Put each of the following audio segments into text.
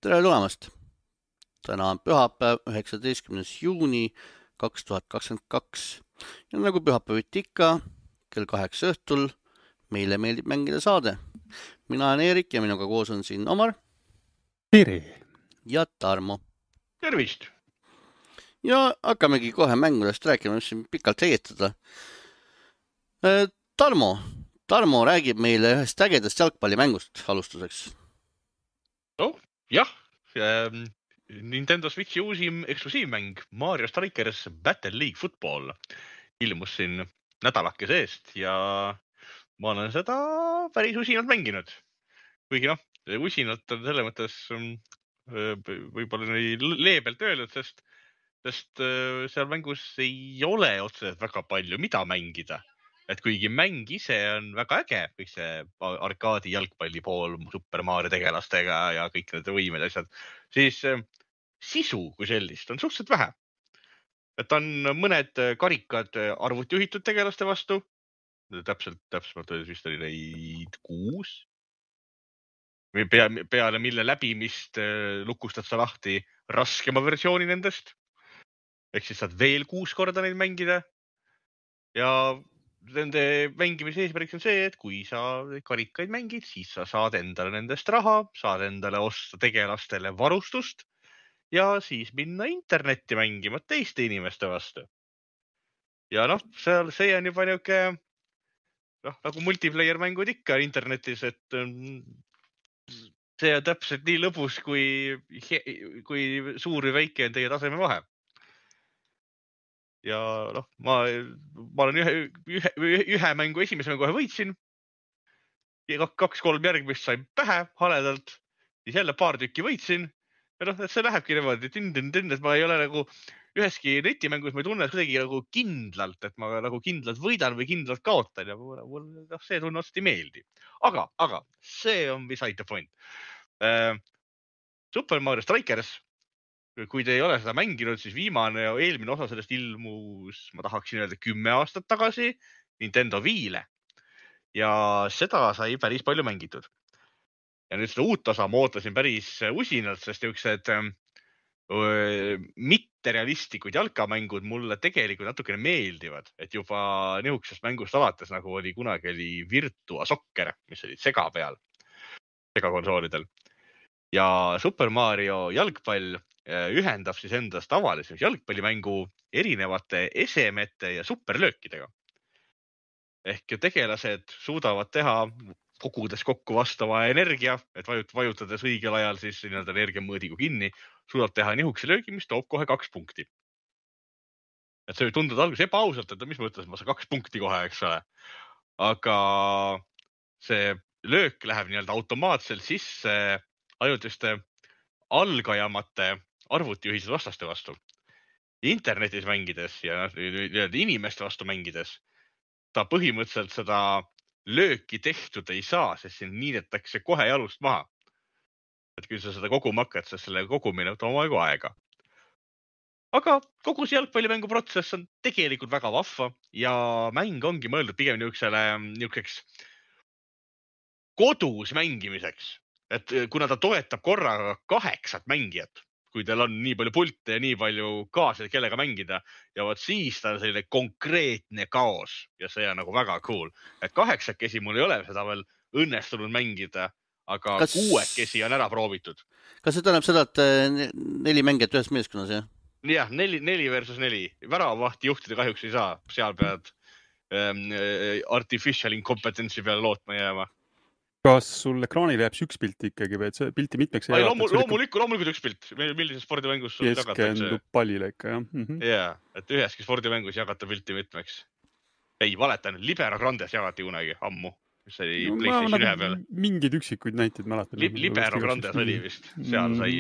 Tere tulemast! Täna on pühapäev, 19. juuni 2022 ja nagu pühapäeviti ikka, kell 8 õhtul meile meeldib mängida saade. Mina olen Eerik ja minuga koos on siin Omar Tere! ja Tarmo. Tervist! Ja hakkamegi kohe mängudest rääkima, mis siin pikalt heietada. Tarmo räägib meile ühest ägedast jalgpallimängust alustuseks. Jah, Nintendo Switchi uusim eksklusiivmäng Mario Strikers Battle League Football ilmus siin nädalakese eest ja ma olen seda päris usinalt mänginud. Kuigi usinalt on selle mõttes võib-olla leebelt öeldud, sest seal mängus ei ole otseselt väga palju, mida mängida. Et kuigi mäng ise on väga äge, kõik see arkaadi jalgpalli pool Super Mario tegelastega ja kõik need võimed ja asjad, siis sisu kui sellist on suhteliselt vähe. Et on mõned karikad arvutijuhitud tegelaste vastu, täpsemalt vist oli neid 6. Peale mille läbimist lukustad sa lahti raskema versiooni nendest. Ehk siis saad veel 6 korda neid mängida ja nende mängimise eesmärk on see, et kui sa karikaid mängid, siis sa saad endale nendest raha, saad endale osta tegelastele varustust ja siis minna internetti mängima teiste inimeste vastu. Ja see on juba niuke, nagu multiplayer mängud ikka internetis, et see on täpselt nii lõbus, kui suur või väike on teie taseme vahe. Ja ma olen ühe mängu, esimese mängu kohe võitsin. 2-3 järgmist sain pähe haledalt. Siis jälle paar tükki võitsin. Ja et see lähebki niimoodi, et ma ei ole nagu üheski netimängus, ma ei tunne kuidagi nagu kindlalt, et ma nagu kindlalt võidan või kindlalt kaotan. Ja see tunne otseselt ei meeldi. Aga see on beside the point. Super Mario Strikers. Kui te ei ole seda mänginud, siis eelmine osa sellest ilmus, ma tahaksin öelda 10 aastat tagasi, Nintendo Wii'le. Ja seda sai päris palju mängitud. Ja nüüd seda uut osa ma ootasin päris usinalt, sest niisugused mitterealistlikud jalkamängud mulle tegelikult natukene meeldivad. Et juba niisugusest mängust alates, nagu oli kunagi Virtua Soccer, mis oli Sega peal, Sega konsoolidel. Ja Super Mario jalgpall ühendab siis endast tavalise jalgpallimängu erinevate esemete ja superlöökidega. Ehk tegelased suudavad teha kogudes kokku vastava energia, et vajutades õigel ajal siis energiamõõdigu kinni, suudab teha niisuguse löögi, mis toob kohe 2 punkti. Et see tundub alguses ebaausalt, et mis mõttes ma saan 2 punkti kohe, eks ole. Aga see löök läheb automaatselt sisse ainult just algajamate arvutijuhitud vastaste vastu. Internetis mängides ja inimeste vastu mängides ta põhimõtteliselt seda lööki tehtud ei saa, sest siin niidetakse kohe jalust maha. Et kui sa seda koguma hakkad, siis selle kogumine võtab omajagu aega. Aga kogu see jalgpallimängu protsess on tegelikult väga vahva ja mäng ongi mõeldud pigem niisuguseks kodus mängimiseks. Et kuna ta toetab korraga 8 mängijat, kui teil on nii palju pulte ja nii palju kaasaid, kellega mängida, ja siis ta on selline konkreetne kaos ja see on nagu väga cool. Et 8 mul ei ole seda veel õnnestunud mängida, aga 6 on ära proovitud. Kas see tähendab seda, et 4 mängijat ühes meeskonnas, jah? Jah, 4 versus 4. Väravahti juhtida kahjuks ei saa. Seal pead artificial incompetentsi peale lootma jääma. Kas sul ekraanile jääb üks pilt ikkagi või et see pilti mitmeks ei loomulikult üks pilt. Millises spordimängus sul jagatakse? Keskendub pallile ikka, jah. Jaa, et üheski spordimängus jagata pilti mitmeks. Ei, valetan, Libero Grandes jagati kunagi ammu. See oli PlayStation 1 peal. Mingid üksikuid näiteid mäletan. Libero Grandes oli vist, seal sai.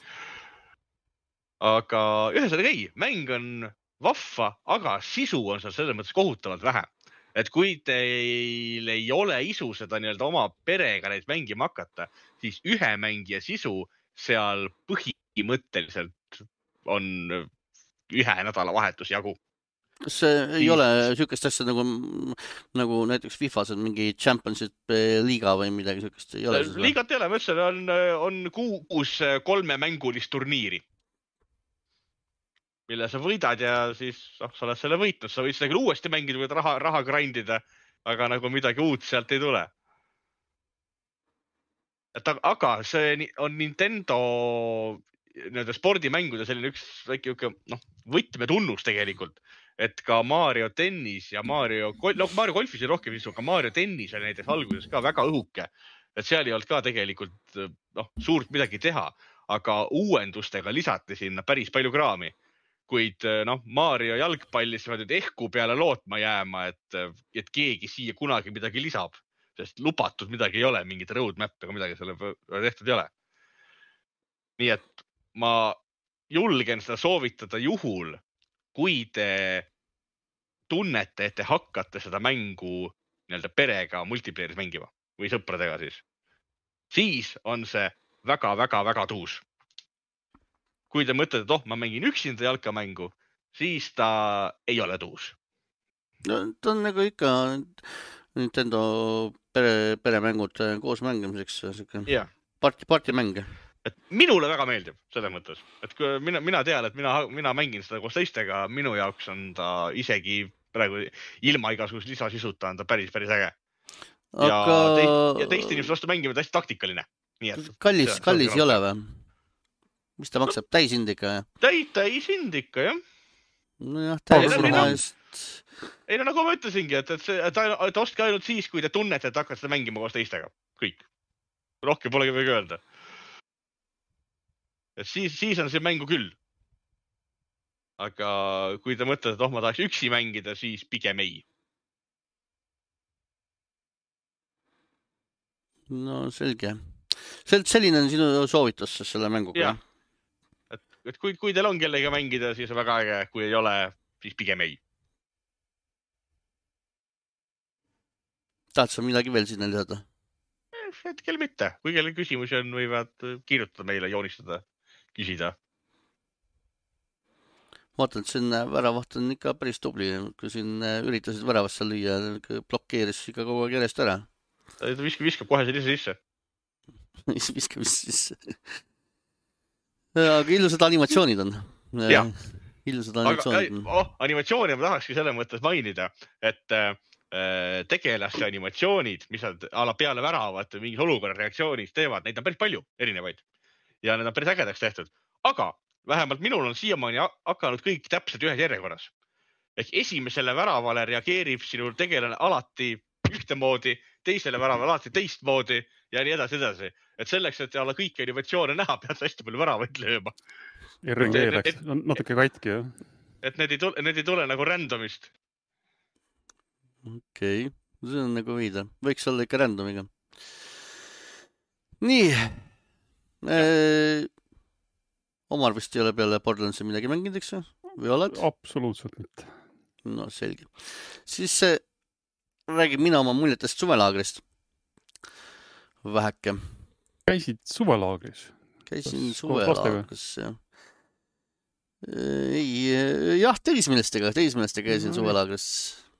Aga ühesõnaga ei, mäng on vahva, aga sisu on seal selles mõttes kohutavalt vähe. Et kui teil ei ole isu seda oma perega neid mängima hakata, siis ühe mängija sisu seal põhimõtteliselt on 1 nädala vahetus jagu. Kas ei ole sükest asja nagu näiteks FIFAs on mingi Championship liiga või midagi sükest? Ei ole siis? Liigat ei ole, ma ütlesin, on 6 3-mängulist turniiri, mille sa võidad ja siis sa oled selle võitnud. Sa võid seda küll uuesti mängida, võid raha grindida, aga nagu midagi uut sealt ei tule. Aga see on Nintendo spordimängude selline üks väike võtmetunnus tegelikult, et ka Mario tennis ja Mario Golfis oli rohkem, aga Mario tennis oli näiteks alguses ka väga õhuke, et seal ei olnud ka tegelikult suurt midagi teha, aga uuendustega lisati sinna päris palju kraami. Kuid Mario jalgpallis peavad nüüd ehku peale lootma jääma, et keegi siia kunagi midagi lisab, sest lubatud midagi ei ole, mingit roadmap ega midagi selle tehtud ei ole. Nii et ma julgen seda soovitada juhul, kui te tunnete, et te hakkate seda mängu perega multiplayer'is mängima või sõpradega siis on see väga tuus. Kui te mõtlete, et ma mängin üksinda jalkamängu, siis ta ei ole tuus. No, ta on nagu ikka Nintendo peremängud koos mängimiseks. Partimäng. Et minule väga meeldib selles mõttes, et kui mina tean, et mina mängin seda koos teistega, minu jaoks on ta isegi praegu ilma igasugust lisasisuta on ta päris äge. Ja teiste inimeste vastu mängime ta hästi taktikaline. Kallis ei ole või? Mis ta maksab? Täishindika? Täishindika, jah. Nojah, täishindika eest. Ei, nagu ma ütlesingi, et ostke ainult siis, kui te tunnete, et hakkate seda mängima koos teistega. Kõik. Rohkem polegi võigi öelda. Et siis on see mängu küll. Aga kui te mõtlete, et ma tahaks üksi mängida, siis pigem ei. No selge. Selline on sinu soovitus selle mänguga? Jah. Et kui teil on kellega mängida, siis on väga äge. Kui ei ole, siis pigem ei. Tahad sa midagi veel sinna lisada? Hetkel mitte. Kui kellel küsimusi on, võivad kirjutada meile, joonistada, küsida. Vaatan, et siin väravaht on ikka päris tubli. Kui siin üritasid väravasse lüüa, blokkeeris ikka kogu aeg järjest ära. Ta viskab kohe sisse. Viskab sisse. Aga ilusad animatsioonid on. Jah. Ilusad animatsioonid on. Animatsiooni ma tahakski selle mõttes mainida, et tegelaste animatsioonid, mis nad peale väravat või mingis olukorra reaktsioonist teevad, neid on päris palju erinevaid. Ja need on päris ägedaks tehtud. Aga vähemalt minul on siiamaani hakanud kõik täpselt ühes järjekorras. Ehk esimesele väravale reageerib sinu tegelane alati ühtemoodi, teisele väravale alati teistmoodi ja nii edasi. Et selleks, et alla kõiki animatsioone näha, pead hästi palju väravaid lööma. RNG läks natuke katki, jah. Et need ei tule nagu randomist. Okei, see on nagu viida. Võiks olla ikka randomiga. Nii. Omar vist ei ole peale Borderlandsi midagi mänginud, eks või oled? Absoluutselt mitte. No selge. Siis räägin mina oma muljetest suvelaagrist. Väheke. Käisid suvelaagris? Käisin suvelaagris, jah. Jah, teismelistega käisin suvelaagris.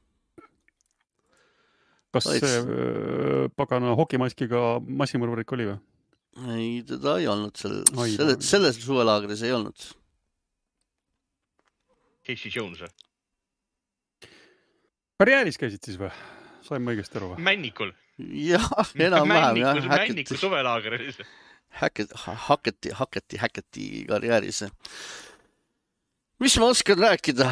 Kas see pagana hokimaskiga massimõrvarik oli või? Ei, teda ei olnud. Selles suvelaagris ei olnud. Casey Jones või? Karjääris käisid siis või? Sain ma õigesti aru või? Männikul. Jah, enam-vähem. Männiku suvelaagris. Hacketi karjääris. Mis ma oskan rääkida?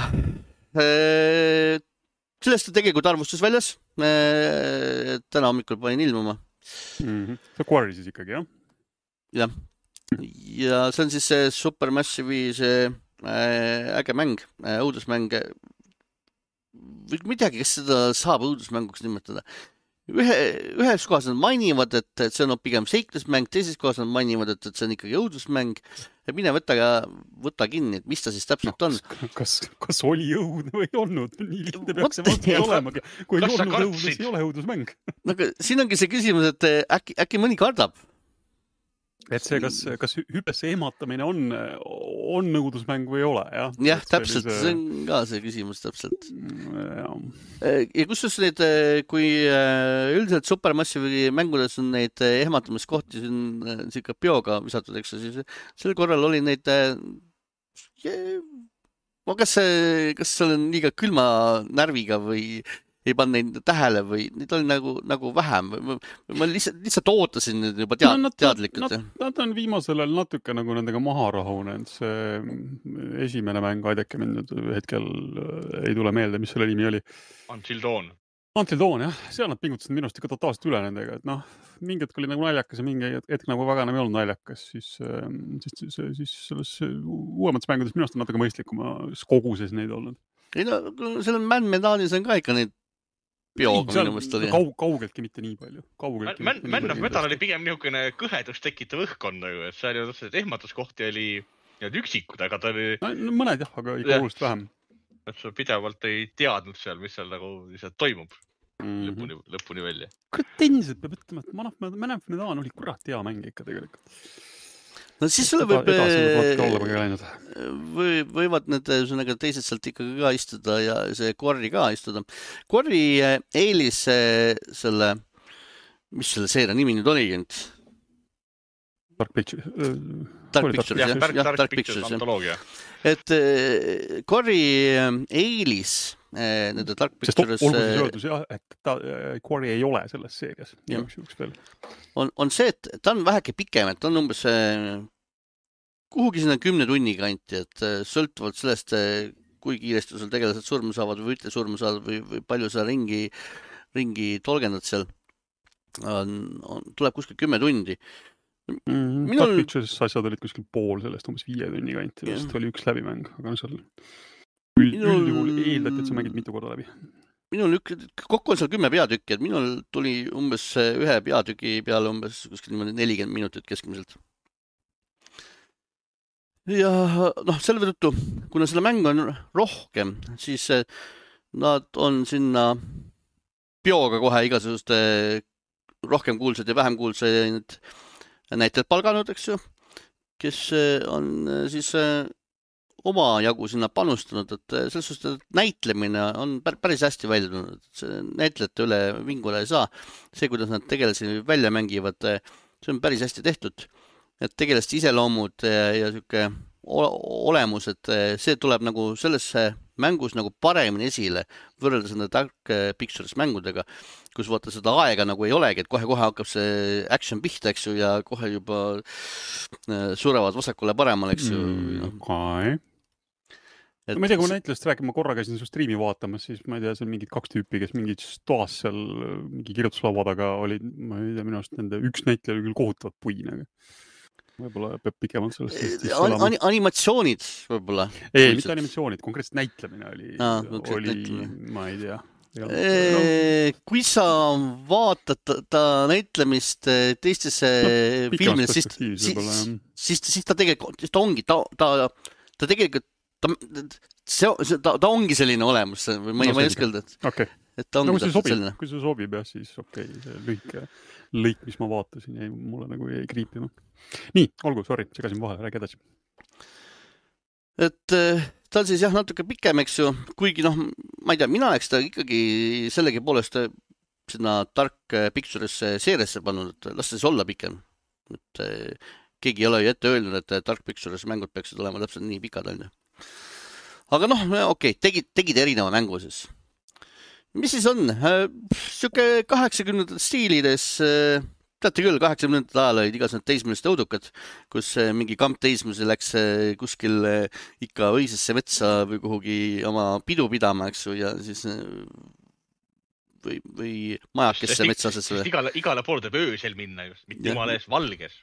Sellest on tegelikult arvustus väljas. Täna hommikul panin ilmuma. See Quarry siis ikkagi, jah? Jah. Ja see on siis see Supermassive'i see äge mäng, õudusmäng. Või midagi, kes seda saab õudusmänguks nimetada. Ühes kohas nad mainivad, et see on pigem seiklusmäng, teises kohas nad mainivad, et see on ikkagi õudusmäng. Mine võta kinni, et mis ta siis täpselt on. Kas oli õudne või ei olnud? Nii lihtne peaks see vastus olemagi. Kui ei olnud õudne, siis ei ole õudusmäng. Siin ongi see küsimus, et äkki mõni kardab. Et see, kas hüpesse ehmatamine on nõudlusmäng või ei ole, jah? Jah, täpselt, see on ka see küsimus täpselt. Ja kusjuures need, kui üldiselt Supermassive'i mängudes on neid ehmatamiskohti siin siuke bioga visatud, eks siis sel korral oli neid kas see on liiga külma närviga või ei pannud neid tähele või neid oli nagu vähem. Ma lihtsalt ootasin nüüd juba teadlikult. Nad on viimasel ajal natuke nagu nendega maha rahunenud. See esimene mäng, aidake mind nüüd hetkel ei tule meelde, mis selle nimi oli. Until Dawn, jah. Seal nad pingutasid minust ikka totaalselt üle nendega. Et mingi hetk oli nagu naljakas ja mingi hetk nagu väga enam ei olnud naljakas. Siis selles uuemates mängudes minust on natuke mõistlikuma koguses neid olnud. Ei seal Man Medaalis on ka ikka neid bioga minu mõist oli. Kaugeltki mitte nii palju. Man of Metal oli pigem niisugune kõhedust tekitav õhkkond, et seal ju ehmatuskohti oli üksikud, aga ta oli... Mõned jah, aga ikka oluliselt vähem. Et sa pidevalt ei teadnud seal, mis seal nagu lihtsalt toimub lõpuni välja. Kurat, tenniselt peab ütlema, et Man of Metal oli kurat hea mäng ikka tegelikult. No siis sulle võivad need teised sealt ikkagi ka istuda ja see Quarry ka istuda. Quarry eelis selle, mis selle seeria nimi nüüd oli? Dark Pictures. Dark Pictures antoloogia. Et Quarry eelis nende Dark Pictures... Sest olgu siis öeldus jah, et Quarry ei ole selles seerias. On see, et ta on väheke pikem, et ta on umbes kuhugi sinna 10 tunni kanti, et sõltuvalt sellest, kui kiiresti sul tegelased surma saavad või ütle surma saavad või palju sa ringi tolgendad seal, tuleb kuskil 10 tundi. Dark Pictures asjad olid kuskil pool sellest, umbes 5 tunni kanti, sest oli üks läbimäng, aga seal üldjuhul eeldati, et sa mängid mitu korda läbi. Kokku on seal 10 peatükki, et minul tuli umbes ühe peatüki peale umbes kuskil 40 minutit keskmiselt. Ja selle tõttu, kuna selle mäng on rohkem, siis nad on sinna bioga kohe igasuguste rohkem kuulsad ja vähem kuulsad näitlejad palganud, eks ju, kes on siis oma jagu sinna panustanud, et selles suhtes, et näitlemine on päris hästi välja tulnud. See näitlejate üle vingule ei saa. See, kuidas nad tegelasi välja mängivad, see on päris hästi tehtud. Et tegelaste iseloomud ja siuke olemus, et see tuleb nagu sellesse mängus nagu paremini esile võrreldes nende Dark Pictures mängudega, kus vaata seda aega nagu ei olegi, et kohe hakkab see action pihta, eks ju, ja kohe juba surevad vasakule paremale, eks ju. Ma ei tea, kui näitlejast räägime, ma korra käisin su striimi vaatamas, siis ma ei tea, see on mingid 2 tüüpi, kes mingid toas seal mingi kirjutuslava taga olid, ma ei tea, minu arust nende üks näitleja oli küll kohutavad puin, aga võib-olla peab pikemalt sellest animatsioonid võib-olla. Ei, mitte animatsioonid, konkreetselt näitlemine oli ma ei tea. Kui sa vaatad ta näitlemist teistesse filmides, siis ta tegelikult, ta tegelikult ta ongi selline olemus, või ma ei üskelda, et ta ongi selline. Kui see sobib, jah, siis okei, see lühike lõik, mis ma vaatasin, mulle nagu jäi kriipima. Nii, olgu, sorry, segasin vahele, räägi edasi. Et ta on siis jah natuke pikem, eks ju, kuigi ma ei tea, mina oleks ta ikkagi sellegi poolest sinna Dark Pictures seeriasse pannud, et las ta siis olla pikem. Et keegi ei ole ju ette öelnud, et Dark Pictures mängud peaksid olema täpselt nii pikad, on ju. Aga okei, tegid erineva mängu siis. Mis siis on? Siuke 80 stiilides, teate küll, 80 ajal olid igasugused teismeliste õudukad, kus mingi kamp teismelisi läks kuskil ikka õisesse metsa või kuhugi oma pidu pidama, eks ju, ja siis või majakesse metsasesse. Igale poole teeb öösel minna just, mitte jumala ees valges.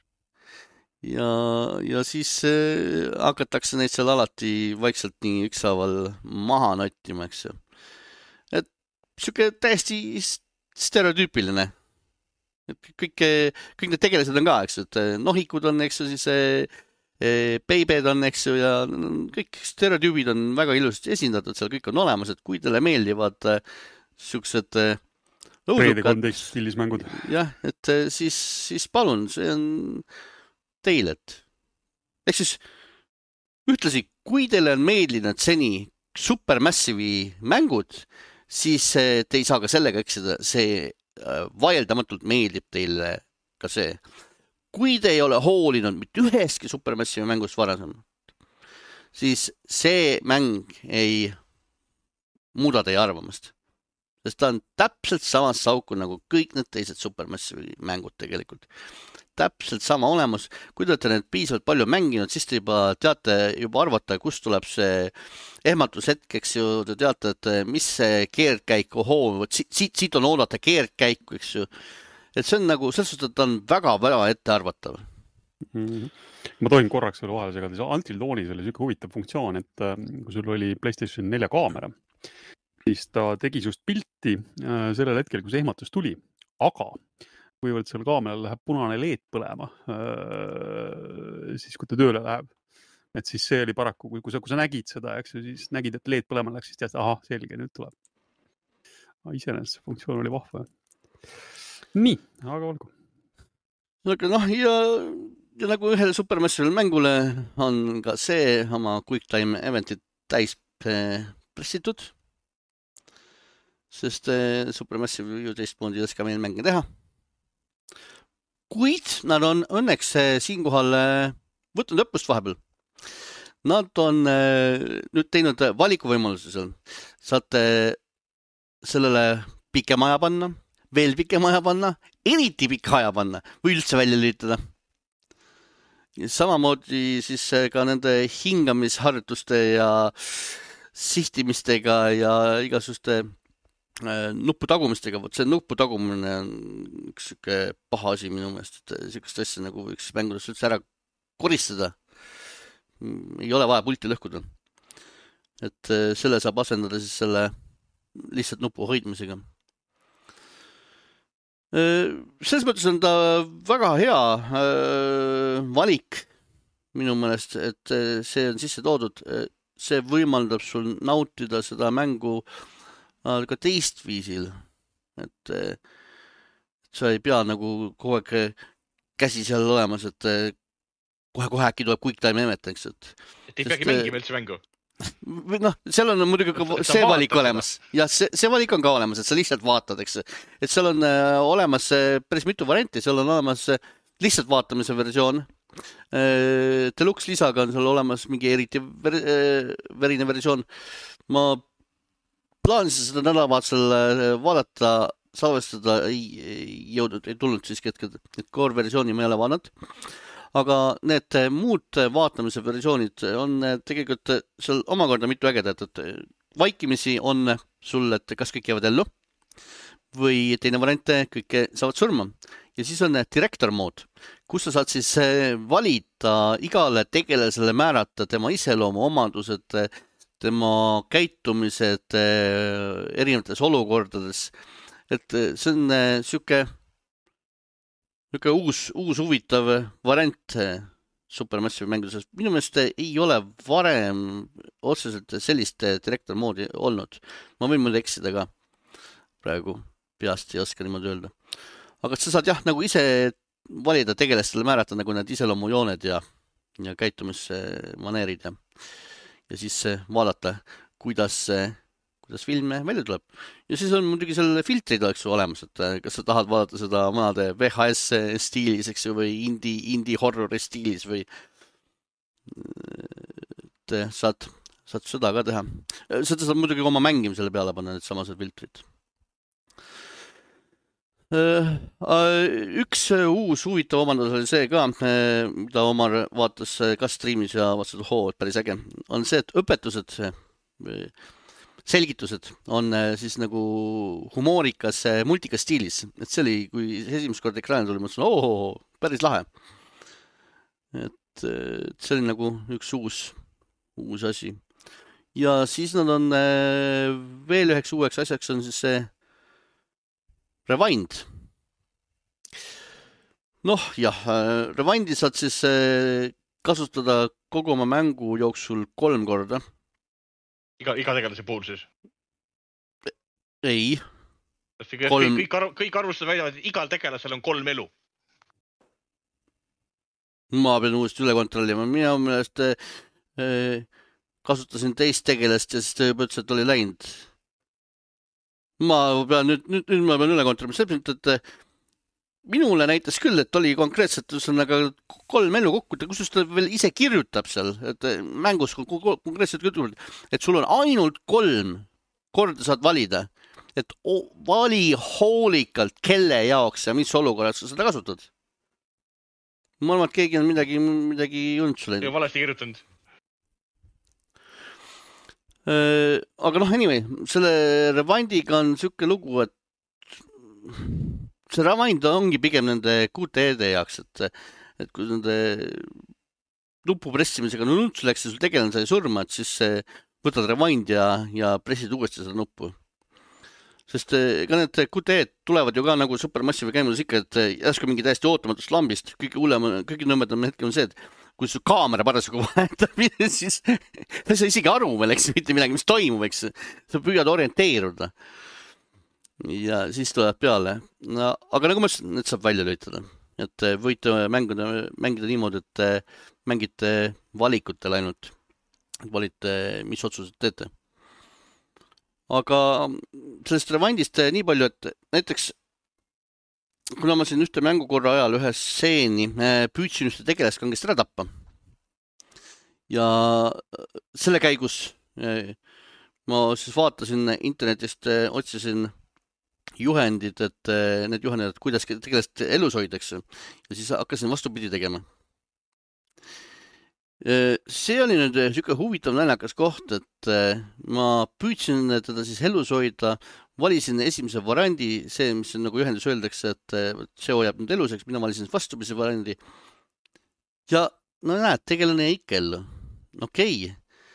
Ja siis hakatakse neid seal alati vaikselt nii ükshaaval maha nottima, eks ju. Et siuke täiesti stereotüüpiline. Et kõik need tegelased on ka, eks ju, et nohikud on, eks ju, siis peibed on, eks ju, ja kõik stereotüübid on väga ilusasti esindatud, seal kõik on olemas, et kui teile meeldivad siuksed õudukad. 3D stiilis mängud. Jah, et siis palun, see on teile, et ehk siis ühtlasi, kui teile on meeldinud seni Supermassive'i mängud, siis te ei saa ka sellega eksida, see vaieldamatult meeldib teile ka see. Kui te ei ole hoolinud mitte üheski Supermassive'i mängust varasem, siis see mäng ei muuda teie arvamust. Sest ta on täpselt samas sauku nagu kõik need teised Supermassive'i mängud tegelikult. Täpselt sama olemas. Kui te olete need piisavalt palju mänginud, siis te juba teate arvata, kust tuleb see ehmatushetk, eks ju, te teate, et mis see keerdkäik, siit on oodata keerdkäiku, eks ju. Et see on nagu, selles suhtes, et ta on väga-väga ettearvatav. Ma tohin korraks selle vahele segada. Until Dawnis oli selline huvitav funktsioon, et kui sul oli PlayStation 4 kaamera, siis ta tegi just pilti sellel hetkel, kui see ehmatus tuli. Aga kuivõrd seal kaameral läheb punane LED põlema, siis kui ta tööle läheb, et siis see oli paraku, kui sa nägid seda, eks, siis nägid, et LED põlema läks, siis tead, aha, selge, nüüd tuleb. Iseenesest see funktsioon oli vahva. Nii, aga olgu. Aga ja nagu ühele Supermassive'ile mängule on ka see oma Quick Time Eventit täis pressitud, sest Supermassive ju teistmoodi ei oska meil mänge teha. Kuid nad on õnneks siinkohal võtnud õppust vahepeal. Nad on nüüd teinud valikuvõimaluse seal. Saate sellele pikema aja panna, veel pikema aja panna, eriti pika aja panna või üldse välja lülitada. Samamoodi siis ka nende hingamisharjutuste ja sihtimistega ja igasuste nuputagumistega. See nuputagumine on üks siuke paha asi minu meelest, et siukest asja nagu võiks mängudest üldse ära koristada. Ei ole vaja pulti lõhkuda. Et selle saab asendada siis selle lihtsalt nupu hoidmisega. Selles mõttes on ta väga hea valik minu meelest, et see on sisse toodud. See võimaldab sul nautida seda mängu ka teist viisil, et sa ei pea nagu kogu aeg käsi seal olemas, et kohe äkki tuleb Quick Time Event, eks. Et ei peagi mängima üldse mängu? Seal on muidugi ka see valik olemas. Ja see valik on ka olemas, et sa lihtsalt vaatad, eks. Et seal on olemas päris mitu varianti, seal on olemas lihtsalt vaatamise versioon. Deluxe lisaga on seal olemas mingi eriti verine versioon. Ma plaanisin seda nädalavahetusel vaadata, salvestada, ei tulnud siiski hetkel, et core versiooni ma ei ole vaadanud. Aga need muud vaatamise versioonid on tegelikult seal omakorda mitu ägedat, et vaikimisi on sul, et kas kõik jäävad ellu või teine variant, kõik saavad surma. Ja siis on director mode, kus sa saad siis valida igale tegelasele määrata tema iseloomu omadused, tema käitumised erinevates olukordades. Et see on siuke uus huvitav variant Supermassive mängudes. Minu meelest ei ole varem otseselt sellist director moodi olnud. Ma võin mulle eksida ka. Praegu peast ei oska niimoodi öelda. Aga sa saad nagu ise valida tegelastele määrata nagu need iseloomujooned ja käitumismaneerid ja siis vaadata, kuidas film välja tuleb. Ja siis on muidugi selle filtrid oleks olemas, et kas sa tahad vaadata seda vanade VHS stiilis, eks ju, või indie horrori stiilis või saad seda ka teha. Seda saab muidugi oma mängimisele peale panna, need samased filtrid. Üks uus huvitav omandus oli see ka, mida Omar vaatas ka streamis ja vaatas, et päris äge, on see, et õpetused, selgitused on siis nagu humoorikas, multikas stiilis. Et see oli, kui esimest kord ekraani tuli, mõtlesin, päris lahe. Et see oli nagu üks uus asi. Ja siis nad on veel üheks uueks asjaks on siis see Rewind. Rewindi saad siis kasutada kogu oma mängu jooksul 3 korda. Iga tegelase puhul siis? Ei. Kõik arvustused väidavad, et igal tegelasel on 3 elu. Ma pean uuesti üle kontrollima. Mina meelest kasutasin teist tegelast ja siis ta juba ütles, et oli läinud. Ma pean nüüd ma pean üle kontrollima. Sellepärast, et minule näitas küll, et oli konkreetselt 3 elu kokku, kus ta veel ise kirjutab seal, et mängus konkreetselt kirjutab, et sul on ainult 3 korda saad valida, et vali hoolikalt, kelle jaoks ja mis olukorras sa seda kasutad. Ma arvan, et keegi on midagi juntsu läinud. Ja valesti kirjutanud. Aga anyway, selle Rewindiga on siuke lugu, et see Rewind ongi pigem nende QTE-de jaoks, et kui nende nupu pressimisega nuntsu läks ja sul tegelane sai surma, et siis võtad Rewind ja pressid uuesti seda nuppu. Sest ka need QTE-d tulevad ju ka nagu Supermassive käimudes ikka, et järsku mingi täiesti ootamatust lambist. Kõige nõmmedam hetkel on see, et kui su kaamera parasjagu vahetab, siis sa ei saa isegi aru veel, eks mitte midagi, mis toimub, eks. Sa püüad orienteeruda. Ja siis tuleb peale. No, aga nagu ma ütlesin, need saab välja lülitada. Et võite mängida niimoodi, et mängite valikutel ainult. Valite, mis otsused teete. Aga sellest Rewindist nii palju, et näiteks kuna ma siin ühte mängukorra ajal ühe stseeni püüdsin ühte tegelaskangest ära tappa. Ja selle käigus ma siis vaatasin internetist, otsisin juhendid, et need juhendid, kuidas tegelast elus hoidakse. Ja siis hakkasin vastupidi tegema. See oli nüüd siuke huvitav naljakas koht, et ma püüdsin teda siis elus hoida, valisin esimese variandi, see, mis on nagu juhendus öeldakse, et see hoiab nüüd eluseks, mina valisin vastupidise variandi. Ja no näed, tegelane ikka ellu. Okei.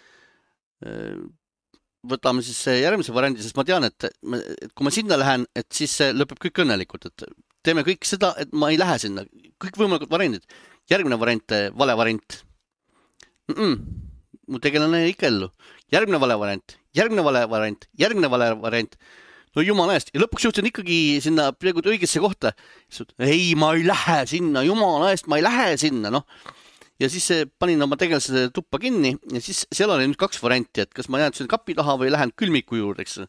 Võtame siis järgmise variandi, sest ma tean, et kui ma sinna lähen, et siis lõpeb kõik õnnelikult, et teeme kõik seda, et ma ei lähe sinna. Kõik võimalikud variandid. Järgmine variant, vale variant. Mu tegelane ikka ellu. Järgmine vale variant, järgmine vale variant, järgmine vale variant. No jumala eest. Ja lõpuks jõudsin ikkagi sinna peaaegu õigesse kohta. Ei, ma ei lähe sinna, jumala eest, ma ei lähe sinna. No. Ja siis panin oma tegelase tuppa kinni ja siis seal oli nüüd 2 varianti, et kas ma jään sinna kapi taha või lähen külmiku juurde, eks.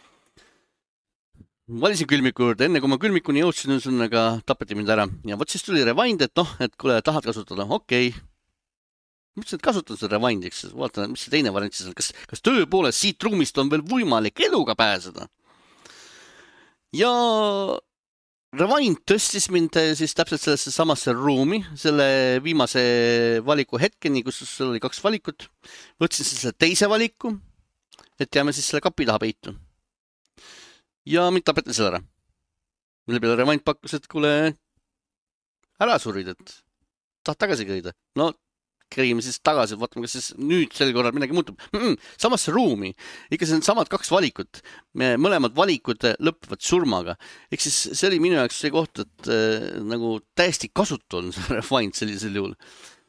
Valisin külmiku juurde, enne kui ma külmikuni jõudsin, aga tapeti mind ära. Ja võt siis tuli Rewind, et et kuule, tahad kasutada? Okei. Mõtlesin, et kasutan seda Rewindiks, vaatan, mis see teine variant siis on. Kas tõepoolest siit ruumist on veel võimalik eluga pääseda? Ja Rewind tõstis mind siis täpselt sellesse samasse ruumi, selle viimase valiku hetkeni, kus seal oli 2 valikut. Võtsin selle teise valiku, et jääme siis selle kapi taha peitu. Ja mind tapeti selle ära. Mille peale Rewind pakkus, et kuule, ära surid, et tahad tagasi kõida. No, kerime siis tagasi, vaatame, kas siis nüüd sel korral midagi muutub. Samasse ruumi. Ikka see on samad 2 valikut. Mõlemad valikud lõppevad surmaga. Ehk siis see oli minu jaoks see koht, et nagu täiesti kasutu on see Rewind sellisel juhul.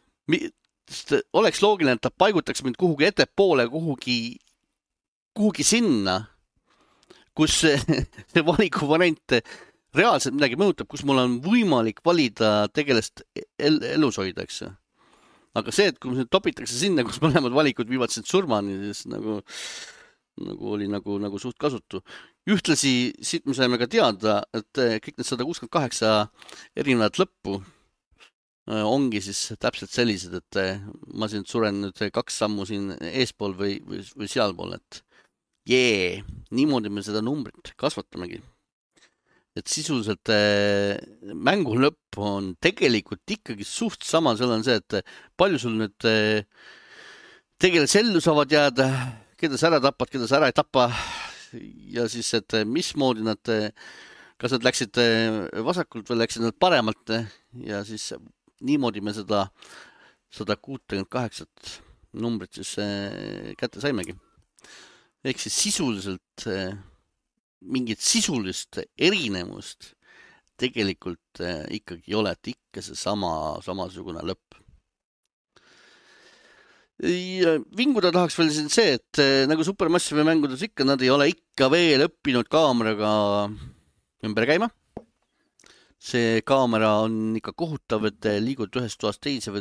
Oleks loogiline, et ta paigutaks mind kuhugi ettepoole, kuhugi sinna, kus see valiku variant reaalselt midagi mõjutab, kus mul on võimalik valida tegelast elus hoida, eks. Aga see, et kui me topitakse sinna, kus mõlemad valikud viivad sind surmani, siis nagu oli nagu suht kasutu. Ühtlasi siit me saime ka teada, et kõik need 168 erinevat lõppu ongi siis täpselt sellised, et ma siin suren nüüd 2 sammu siin eespool või sealpool, et niimoodi me seda numbrit kasvatamegi. Et sisuliselt mängu lõpp on tegelikult ikkagi suht sama, seal on see, et palju sul nüüd tegeles ellu saavad jääda, keda sa ära tapad, keda sa ära ei tapa ja siis, et mismoodi nad, kas nad läksid vasakult või läksid nad paremalt ja siis niimoodi me seda 168 numbrit siis kätte saimegi. Ehk siis sisuliselt mingit sisulist erinevust tegelikult ikkagi ei ole, et ikka see samasugune lõpp. Ja vinguda tahaks veel see, et nagu Supermassive mängudes ikka, nad ei ole ikka veel õppinud kaameraga ümber käima. see kaamera on ikka kohutav, et liigud ühest toast teise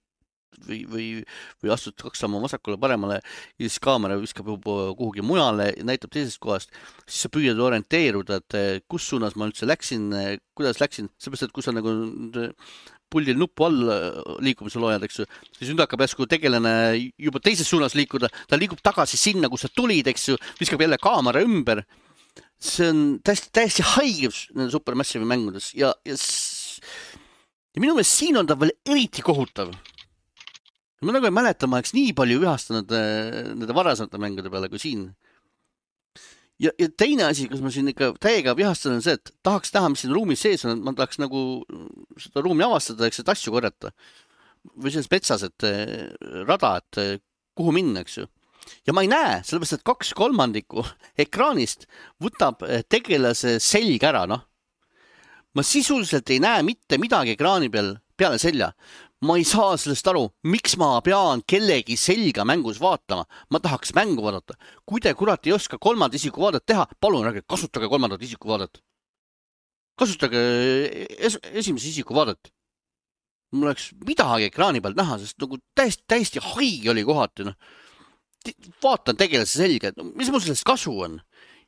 või astud 2 sammu vasakule paremale ja siis kaamera viskab juba kuhugi mujale ja näitab teisest kohast. Siis sa püüad orienteeruda, et kus suunas ma üldse läksin, kuidas läksin, seepärast, et kui sa nagu puldil nuppu all liikumisel hoiad, eks ju, siis nüüd hakkab järsku tegelane juba teises suunas liikuda, ta liigub tagasi sinna, kus sa tulid, eks ju, viskab jälle kaamera ümber. See on täiesti haigev Supermassive'i mängudes ja minu meelest siin on ta veel eriti kohutav. Ma nagu ei mäleta, ma oleks nii palju vihastanud nende varasemate mängude peale kui siin. Ja teine asi, kus ma siin ikka täiega vihastan on see, et tahaks näha, mis siin ruumis sees on, et ma tahaks nagu seda ruumi avastada, eks, et asju korjata. Või selles metsas, et rada, et kuhu minna, eks ju. Ja ma ei näe, sellepärast, et 2/3 ekraanist võtab tegelase selg ära, noh. Ma sisuliselt ei näe mitte midagi ekraani peale selja. Ma ei saa sellest aru, miks ma pean kellegi selga mängus vaatama. Ma tahaks mängu vaadata. Kui te kurat ei oska 3. isiku vaadet teha, palun ärge kasutage 3. isiku vaadet. Kasutage esimese isiku vaadet. Mul oleks midagi ekraani peal näha, sest nagu täiesti haigi oli kohati. No. Vaatan tegelase selga, et mis mul sellest kasu on?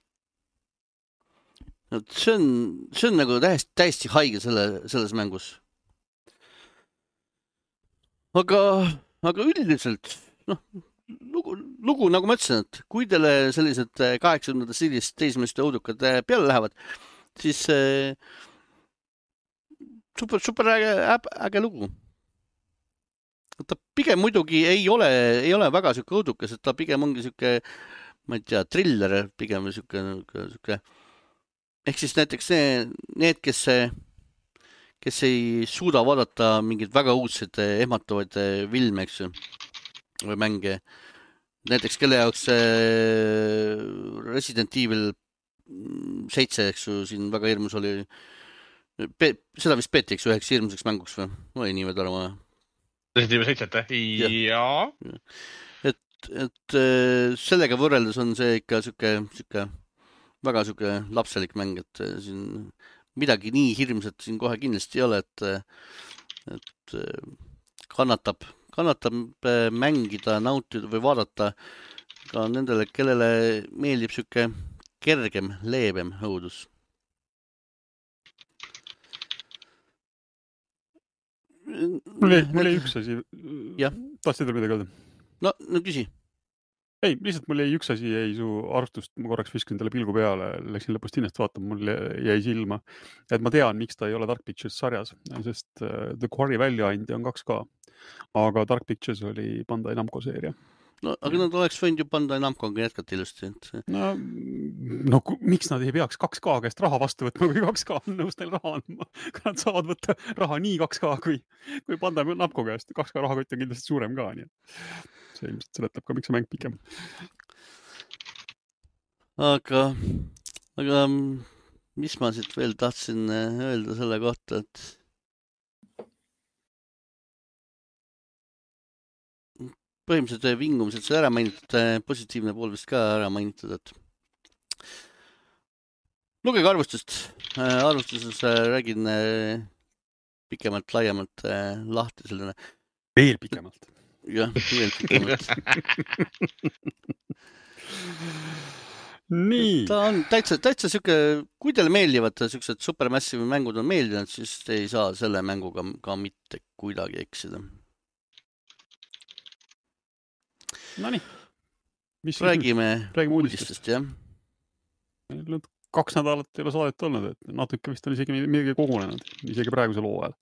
See on nagu täiesti haige selles mängus. Aga üldiselt, noh, lugu nagu ma ütlesin, et kui teile sellised 80. stiilist teismeliste õudukad peale lähevad, siis super äge lugu. Ta pigem muidugi ei ole väga siuke õudukas, et ta pigem ongi siuke, ma ei tea, triller, pigem siuke. Ehk siis näiteks need, kes ei suuda vaadata mingeid väga uudseid ehmatavaid filme, eks ju, või mänge. Näiteks kelle jaoks Resident Evil 7, eks ju, siin väga hirmus oli. Seda vist peeti, eks ju, üheks hirmsaks mänguks või? Oli nii või tarama? Resident Evil 7, jaa. Et sellega võrreldes on see ikka siuke väga siuke lapselik mäng, et siin midagi nii hirmsat siin kohe kindlasti ei ole, et kannatab mängida, nautida või vaadata ka nendele, kellele meeldib siuke kergem, leebem õudus. Mul jäi üks asi. Tahtsid veel midagi öelda? No küsi. Ei, lihtsalt mul jäi üks asi, jäi su arvustust, ma korraks viskasin talle pilgu peale, läksin lõpust hinnast vaatama, mul jäi silma, et ma tean, miks ta ei ole Dark Pictures sarjas, sest The Quarry väljaandja on 2K, aga Dark Pictures oli Bandai Namco seeria. No, aga nad oleks võinud ju Bandai Namcoga jätkata ilusti. No miks nad ei peaks 2K käest raha vastu võtma, kui 2K on nõus neil raha andma? Nad saavad võtta raha nii 2K kui Bandai Namco käest. 2K rahakott on kindlasti suurem ka, nii. See ilmselt seletab ka, miks see mäng pikem. Aga mis ma siit veel tahtsin öelda selle kohta, et põhimõtteliselt vingumised see ära mainitud, positiivne pool vist ka ära mainitud, et lugege arvustust. Arvustuses räägin pikemalt, laiemalt lahti selline. Veel pikemalt. Jah, veel pikemalt. Nii. Ta on täitsa siuke, kui teile meeldivad siuksed Supermassive mängud on meeldinud, siis te ei saa selle mänguga ka mitte kuidagi eksida. No nii. Räägime uudistest, jah. 2 nädalat ei ole saadet olnud, et natuke vist on isegi midagi kogunenud, isegi praeguse loo ajal.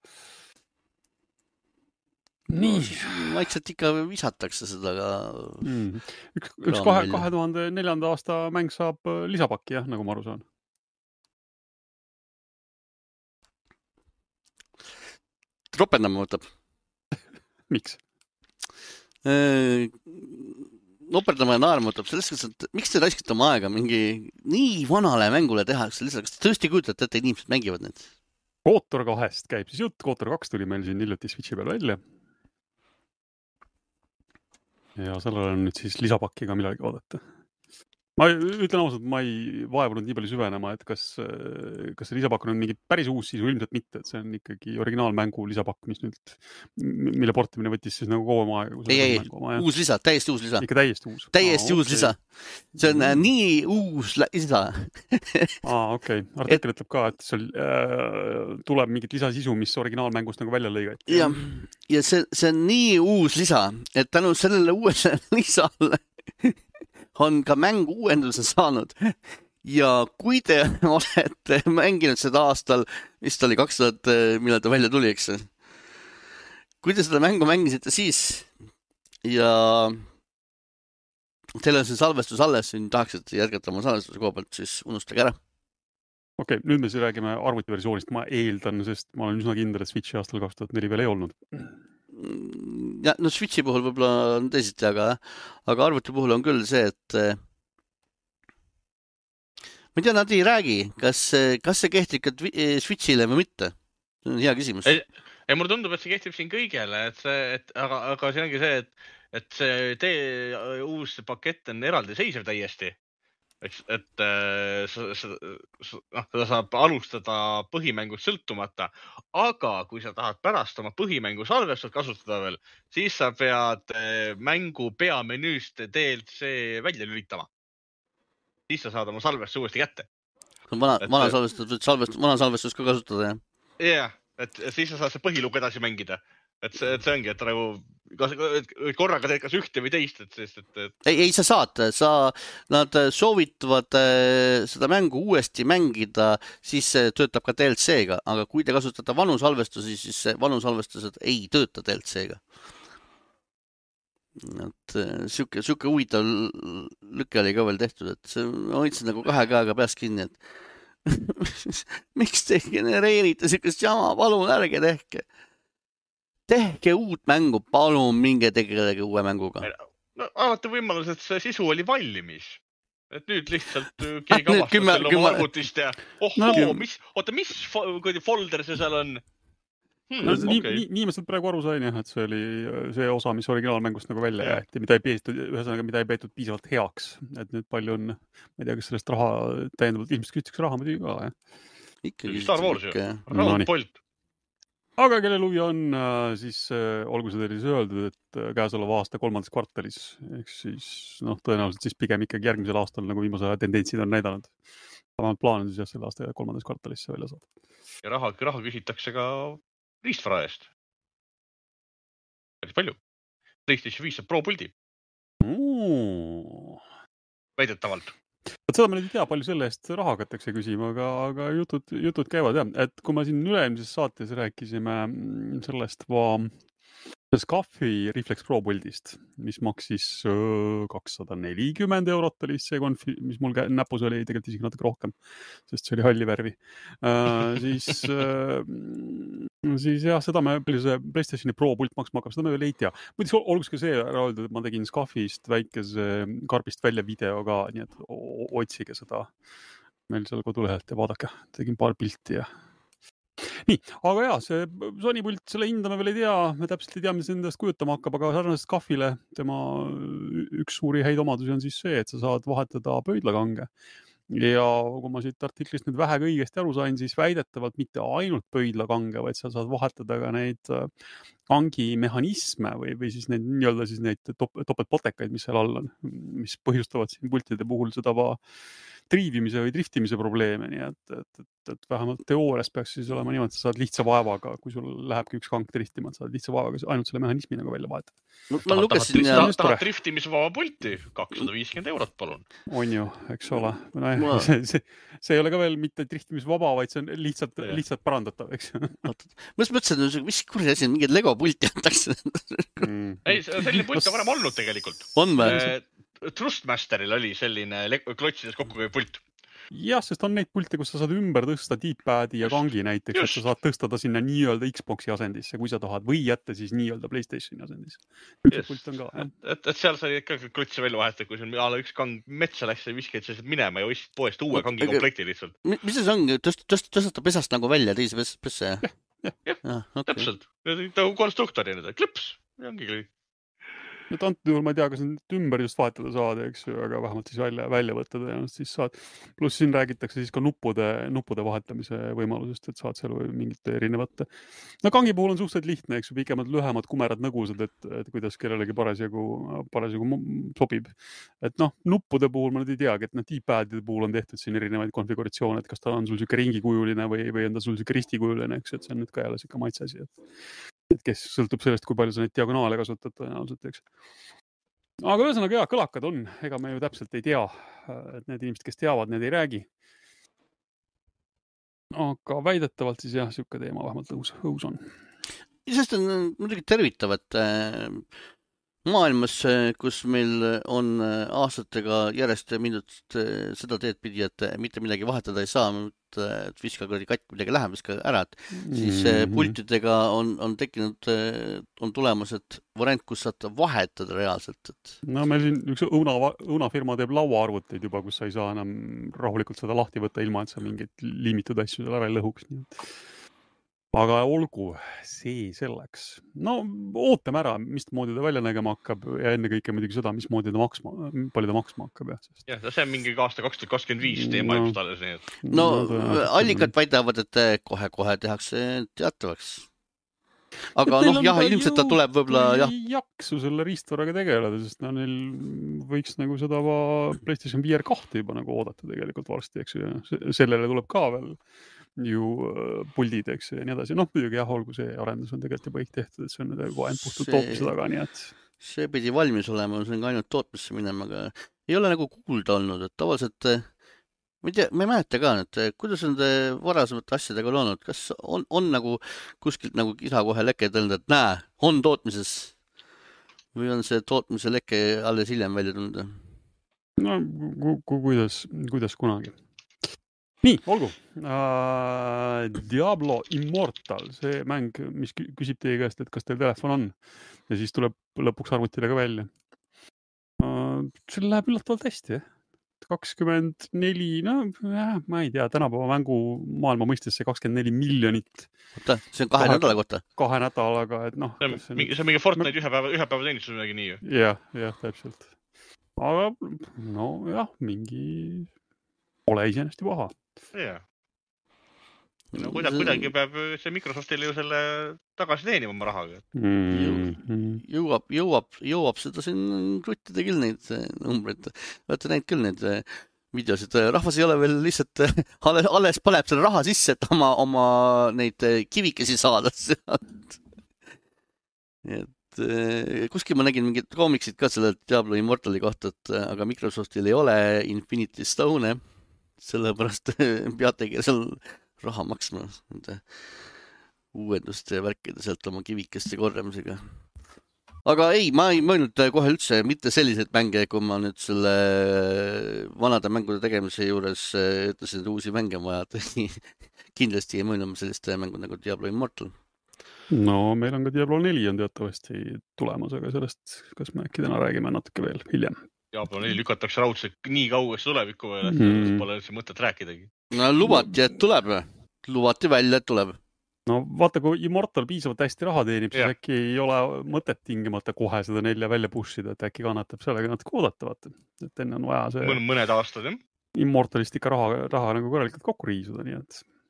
Nii. Vaikselt ikka visatakse seda ka. Üks 2004. aasta mäng saab lisapakki, jah, nagu ma aru saan. Ropendama võtab. Miks? Noperdama ja naerma võtab selles, et miks te raiskate oma aega mingi nii vanale mängule tehakse lihtsalt, kas te tõesti kujutate, et inimesed mängivad need? KOTOR 2 käib siis jutt, KOTOR 2 tuli meil siin hiljuti Switchi peal välja. Ja sellel on nüüd siis lisapakkiga midagi vaadata. Ma ütlen ausalt, ma ei vaevunud nii palju süvenema, et kas see lisapakk on mingi päris uus sisu, ilmselt mitte, et see on ikkagi originaalmängu lisapakk, mis nüüd, mille portimine võttis siis nagu kauem aega. Ei, uus lisa, täiesti uus lisa. Ikka täiesti uus? Täiesti uus lisa. See on nii uus lisa. Okei. Artikkel ütleb ka, et seal tuleb mingit lisasisu, mis originaalmängust nagu välja lõigati. Ja see on nii uus lisa, et tänu sellele uuele lisale on ka mäng uuenduse saanud ja kui te olete mänginud seda aastal, mis ta oli 2000, millal ta välja tuli, eks? Kui te seda mängu mängisite siis ja teil on see salvestus alles, tahaksite jätkata oma salvestuse koha pealt, siis unustage ära. Okei, nüüd me siis räägime arvutiversioonist, ma eeldan, sest ma olen üsna kindel, et Switchi aastal 2004 veel ei olnud. Ja, no Switchi puhul võib-olla on teisiti, aga arvuti puhul on küll see, et ma ei tea, nad ei räägi, kas see kehtib ka Switchile või mitte. See on hea küsimus. Ei, mulle tundub, et see kehtib siin kõigele, aga see ongi see, et see uus pakett on eraldi seisev täiesti. Et seda saab alustada põhimängust sõltumata, aga kui sa tahad pärast oma põhimängu salvestust kasutada veel, siis sa pead mängu peamenüüst DLC välja lülitama. Siis sa saad oma salvestust uuesti kätte. Vana salvestus ka kasutada, jah? Jah, et siis sa saad see põhilugu edasi mängida. Et see ongi, et nagu korraga teed kas ühte või teist. Ei, sa saad. Nad soovitavad seda mängu uuesti mängida, siis töötab ka DLC-ga, aga kui te kasutate vanu salvestusi, siis vanu salvestused ei tööta DLC-ga. Siuke huvitav lükke oli ka veel tehtud, et ma hoidsin nagu 2 käega peast kinni, et miks te genereerite siukest jama, palun ärge tehke. Tehke uut mängu, palun minge tegelege uue mänguga. No, alati võimalus, et see sisu oli valmis. Et nüüd lihtsalt keegi avastas selle oma arvutist ja mis folder see seal on? Niimesed praegu aru sain, jah, et see oli see osa, mis originaalmängust nagu välja jäeti, mida ei peetud piisavalt heaks. Et nüüd palju on, ma ei tea, kas sellest raha täiendavalt, ilmselt küsitakse raha muidugi ka, jah? Ikkagi Star Wars ju, raudpolt. Aga kelle luvi on, siis olgu seda siis öeldud, et käesoleva aasta 3. kvartalis, ehk siis tõenäoliselt siis pigem ikkagi järgmisel aastal, nagu viimase tendentsid on näidanud. Vähemalt plaan on siis selle aasta 3. kvartalisse välja saada. Ja raha küsitakse ka riistvara eest. Päris palju. PlayStation 5 Pro puldi. Väidetavalt. Seda ma nüüd ei tea, palju selle eest raha hakatakse küsima, aga jutud käivad, jah. Et kui ma siin üleelmises saates rääkisime sellest Scaffi Reflex Pro puldist, mis maksis 240 eurot oli see mis mul näpus oli, tegelikult isegi natuke rohkem, sest see oli halli värvi. Siis jah, seda me PlayStationi Pro pult maksma hakkab, seda me veel ei tea. Muidugi olguks ka see ära öeldud, et ma tegin Scaffist väikese karbist välja video ka, nii et otsige seda meil seal kodulehelt ja vaadake, tegin paar pilti ja nii, aga jah, see Sony pult, selle hinda me veel ei tea, me täpselt ei tea, mis endast kujutama hakkab, aga sarnaselt Scaffile tema üks suuri häid omadusi on siis see, et sa saad vahetada pöidlakange. Ja kui ma siit artiklist nüüd vähe õigesti aru sain, siis väidetavalt mitte ainult pöidlakange, vaid sa saad vahetada ka neid kangi mehhanisme või siis neid nii-öelda siis neid topeltpotekaid, mis seal all on, mis põhjustavad siin pultide puhul seda triivimise või driftimise probleeme, nii et vähemalt teoorias peaks siis olema niimoodi, et sa saad lihtsa vaevaga, kui sul lähebki üks kang driftima, sa saad lihtsa vaevaga ainult selle mehhanismi nagu välja vahetada. Ma lugesin tahad driftimisvaba pulti, 250 eurot, palun. On ju, eks ole. See ei ole ka veel mitte driftimisvaba, vaid see on lihtsalt parandatav, eks. Ma mõtlesin, mis kursi asi, mingid Lego pulti antakse. Ei, selline pult on varem olnud tegelikult. On või? Trustmasteril oli selline klotsides kokku pult. Jah, sest on neid pulte, kus sa saad ümber tõsta D-padi ja kangi näiteks, et sa saad tõsta ta sinna nii-öelda Xboxi asendisse, kui sa tahad, või jätta siis nii-öelda PlayStationi asendisse. Pult on ka, et seal sai ikka klotsi välja vahetada, kui sul üks kang metsa läks ja viskad sellest minema ja ostsid poest uue kangi komplekti lihtsalt. Mis see on? Tõstata pesast nagu välja teise pesse? Jah, täpselt. Ta on konstruktori nüüd, klõps. Ongi kõik. et antud juhul ma ei tea, kas nüüd ümber just vahetada saada, eks ju, aga vähemalt siis välja võtta tõenäoliselt siis saad. Pluss siin räägitakse siis ka nuppude vahetamise võimalusest, et saad seal mingit erinevate. No kangi puhul on suhteliselt lihtne, eks ju, pikemad, lühemad, kumerad nõgused, et kuidas kellelegi parasjagu sobib. Et noh, nuppude puhul ma nüüd ei teagi, et D-padide puhul on tehtud siin erinevaid konfiguratsioone, et kas ta on sul siuke ringikujuline või on ta sul siuke ristikujuline, eks, et see on nüüd ka jälle siuke maitseasi, et kes sõltub sellest, kui palju sa neid diagonaale kasutad tõenäoliselt, eks. Aga ühesõnaga, kõlakad on, ega me ju täpselt ei tea, et need inimesed, kes teavad, need ei räägi. Aga väidetavalt siis jah, siuke teema vähemalt õhus on. Sest on muidugi tervitav, et maailmas, kus meil on aastatega järjest mindud seda teed pidi, et mitte midagi vahetada ei saa, et viska katk midagi läheb, viska ära, et siis pultidega on tekkinud, on tulemas, et variant, kus saad vahetada reaalselt. Et... No meil siin üks õunafirma teeb lauaarvuteid juba, kus sa ei saa enam rahulikult seda lahti võtta ilma, et sa mingit limitud asju seal ära ei lõhuks. Aga olgu, see selleks. No ootame ära, mismoodi ta välja nägema hakkab ja enne kõike muidugi seda, mismoodi ta palju ta maksma hakkab. Jah, see on mingi aasta 2025 teema just alles. No allikad väidavad, et kohe-kohe tehakse teatavaks. Aga noh, jah, ilmselt ta tuleb võib-olla, jah. Jaksu selle riistvaraga tegeleda, sest neil võiks nagu seda PlayStation VR 2 juba nagu oodata tegelikult varsti, eks ju. Sellele tuleb ka veel ju puldid, eks ja nii edasi. Noh, muidugi jah, olgu see arendus on tegelikult juba kõik tehtud, et see on nüüd juba ainult puhtalt tootmise taga, nii et... See pidi valmis olema, see on ka ainult tootmisse minema, aga ei ole nagu kuulda olnud, et tavaliselt, ma ei mäleta ka nüüd, kuidas on varasemate asjadega olnud, kas on nagu kuskilt nagu isa kohe leke tõlnud, et näe, on tootmises või on see tootmise leke alles hiljem välja tulnud? No, kuidas kunagi. Nii, olgu. Diablo Immortal, see mäng, mis küsib teie käest, et kas teil telefon on ja siis tuleb lõpuks arvutile ka välja. See läheb üllatavalt hästi, 24, no ma ei tea, tänapäeva mängu maailma mõistes see 24 miljonit. Oota, see on 2 nädala kohta? 2 nädalaga, et noh. See on mingi Fortnite ühe päeva teenistus midagi nii ju. Jah, täpselt. Aga no jah, mingi pole iseenesest ju paha. Jah. No kuidagi peab see Microsoftile ju selle tagasi teenima oma rahaga. Jõuab seda siin kruttida küll neid numbreid. Olete näinud küll neid videosid. Rahvas ei ole veel lihtsalt alles paneb selle raha sisse, et oma neid kivikesi saada. Et kuskil ma nägin mingid koomiksid ka selle Diablo Immortali kohta, aga Microsoftil ei ole Infinity Stone, sellepärast peategi seal raha maksma uuenduste ja värkide sealt oma kivikeste korjamisega. Aga ei, ma ei mõelnud kohe üldse mitte selliseid mänge, kui ma nüüd selle vanade mängude tegemise juures ütlesin, et uusi mänge on vaja. Kindlasti ei mõelnud sellist mängu nagu Diablo Immortal. No meil on ka Diablo 4 on teatavasti tulemas, aga sellest, kas me äkki täna räägime natuke veel hiljem. Diablo 4 lükatakse raudselt nii kaugesse tulevikku veel, et pole üldse mõtet rääkidagi. No lubati, et tuleb. Lubati välja, et tuleb. No vaata, kui Immortal piisavalt hästi raha teenib, siis äkki ei ole mõtet tingimata kohe seda 4 välja pushida, et äkki kannatab sellega natuke oodata, vaata. Et enne on vaja see... Mõned aastad, jah? Immortalist ikka raha nagu korralikult kokku riisuda, nii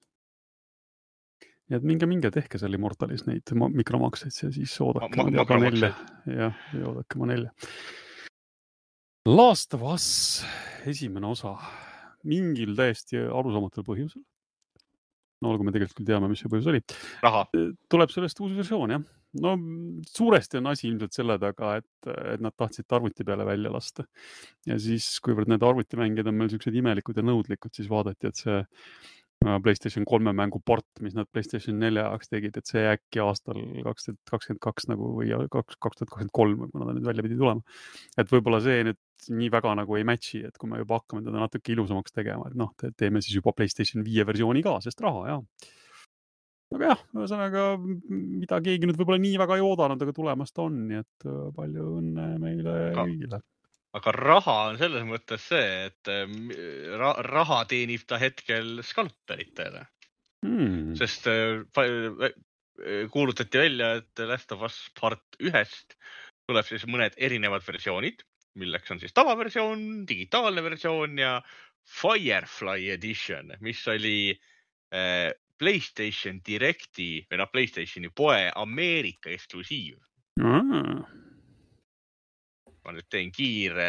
et minge tehke seal Immortalis neid mikromakseid ja siis oodake ma 4. Jah, oodake ma 4. Last of Us esimene osa mingil täiesti arusaamatul põhjusel. No olgu me tegelikult teame, mis see põhjus oli. Raha. Tuleb sellest uus versioon, jah. No suuresti on asi ilmselt selle taga, et nad tahtsid arvuti peale välja lasta. Ja siis, kuivõrd need arvutimängijad on meil sellised imelikud ja nõudlikud, siis vaadati, et see PlayStation 3 mängu port, mis nad PlayStation 4 jaoks tegid, et see äkki aastal 2022 nagu või 2023, kui nad nüüd välja pidi tulema. Et võib-olla see nüüd nii väga nagu ei matchi, et kui me juba hakkame teda natuke ilusamaks tegema, et noh, teeme siis juba PlayStation 5 versiooni ka, sest raha, jah. Aga jah, ühesõnaga, mida keegi nüüd võib-olla nii väga ei oodanud, aga tulemast on, nii et palju õnne meile kõigile. Aga raha on selles mõttes see, et raha teenib ta hetkel skalperitele. Sest kuulutati välja, et Last of Us part 1 tuleb siis mõned erinevad versioonid, milleks on siis tavaversioon, digitaalne versioon ja Firefly Edition, mis oli PlayStation Directi või PlayStationi poe Ameerika eksklusiiv. Ma nüüd teen kiire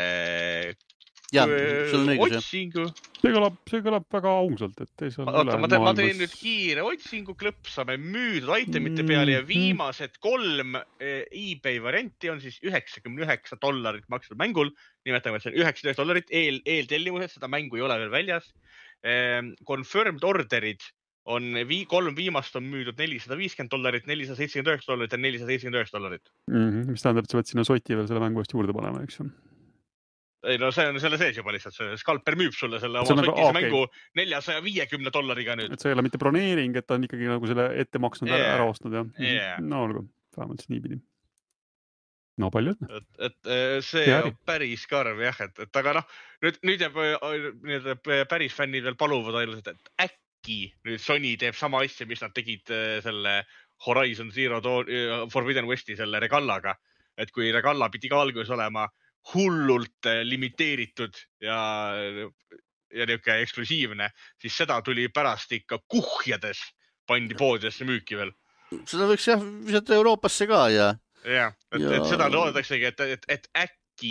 otsingu. See kõlab väga ausalt, et ma teen nüüd kiire otsingu, klõpsame müüdud itemite peale ja viimased 3 eBay varianti on siis $99 maksnud mängul. Nimetame, et see on $99 eeltellimused, seda mängu ei ole veel väljas. Confirmed orderid on 3 viimast on müüdud $450, $479 ja $479. Mis tähendab, et sa võid sinna soti veel selle mängu eest juurde panema, eks ju? Ei, no see on selle sees juba lihtsalt. See Scalper müüb sulle selle oma sotise mängu $450 nüüd. Et see ei ole mitte broneering, et ta on ikkagi nagu selle ette maksnud ära ostnud, jah? Yeah. No, olgu, vähemalt siis niipidi. No palju. Et see on päris karv, jah. Et aga nüüd jääb päris fännid veel paluvad ainult, et äkki nüüd Sony teeb sama asja, mis nad tegid selle Horizon Zero Forbidden Westi selle Regallaga. Et kui Regalla pidi ka alguses olema hullult limiteeritud ja niisugune eksklusiivne, siis seda tuli pärast ikka kuhjades pandi poodidesse müüki veel. Seda võiks jah visata Euroopasse ka ja... Jah, et seda loodetaksegi, et äkki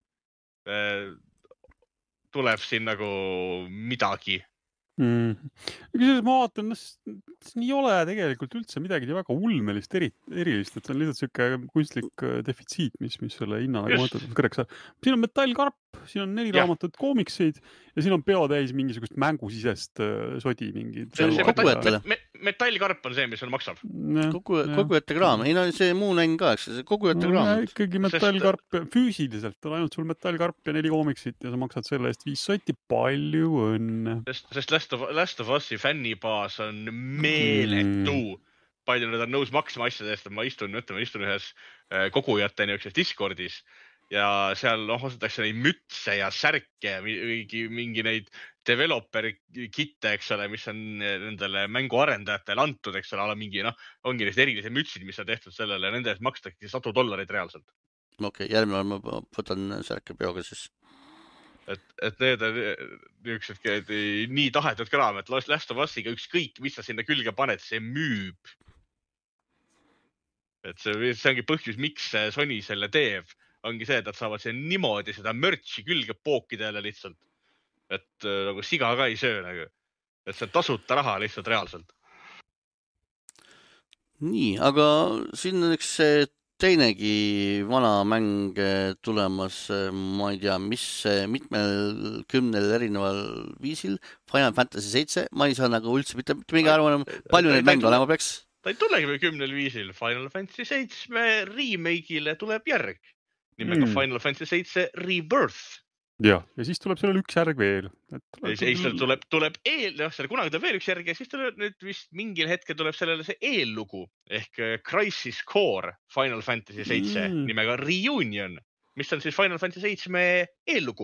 tuleb siin nagu midagi. Ma vaatan, see ei ole tegelikult üldse midagi väga ulmelist erilist, et see on lihtsalt selline kunstlik defitsiit, mis selle hinna nagu mõtled kõreks. Siin on metallkarp, siin on 4 raamatut koomikseid ja siin on peotäis mingisugust mängusisest sodi mingi. Metallkarp on see, mis sul maksab. Kogujate kraam. Ei, no see muu näin ka, eks see kogujate kraam. Ikkagi metallkarp, füüsiliselt on ainult sul metallkarp ja 4 koomiksit ja sa maksad selle eest 5 sotti. Palju õnne. Sest Last of Us'i fännibaas on meeletu. Palju nad on nõus maksma asjadest, et ma istun ühes kogujate niisuguses Discordis ja seal ostetakse neid mütse ja särke, mingi neid developer kitte, eks ole, mis on nendele mänguarendajatele antud, eks ole, mingi, ongi neist erilise mütsid, mis on tehtud sellele ja nende eest makstakse $100 reaalselt. Okei, järgmine ma võtan särke peoga siis. Et need on niisugused nii tahetud kraam, et Last of Us'iga ükskõik, mis sa sinna külge paned, see müüb. Et see ongi põhjus, miks Sony selle teeb, ongi see, et nad saavad see niimoodi seda mörtsi külge pookidele lihtsalt. Et nagu siga ka ei söö. Et see on tasuta raha lihtsalt reaalselt. Nii, aga siin on üks teinegi vana mäng tulemas, ma ei tea, mis mitmel 10 erineval viisil, Final Fantasy 7, ma ei saa nagu üldse mitte mingi arvana, palju neid mänge olema peaks? Ta ei tulegi või 10 viisil, Final Fantasy 7 remake'ile tuleb järg, nimega Final Fantasy 7 Rebirth. Ja siis tuleb sellel üks järg veel. Siis tuleb seal kunagi tuleb veel üks järg ja siis tuleb nüüd vist mingil hetkel tuleb sellele see eellugu ehk Crisis Core Final Fantasy 7 nimega Reunion, mis on siis Final Fantasy 7 eellugu.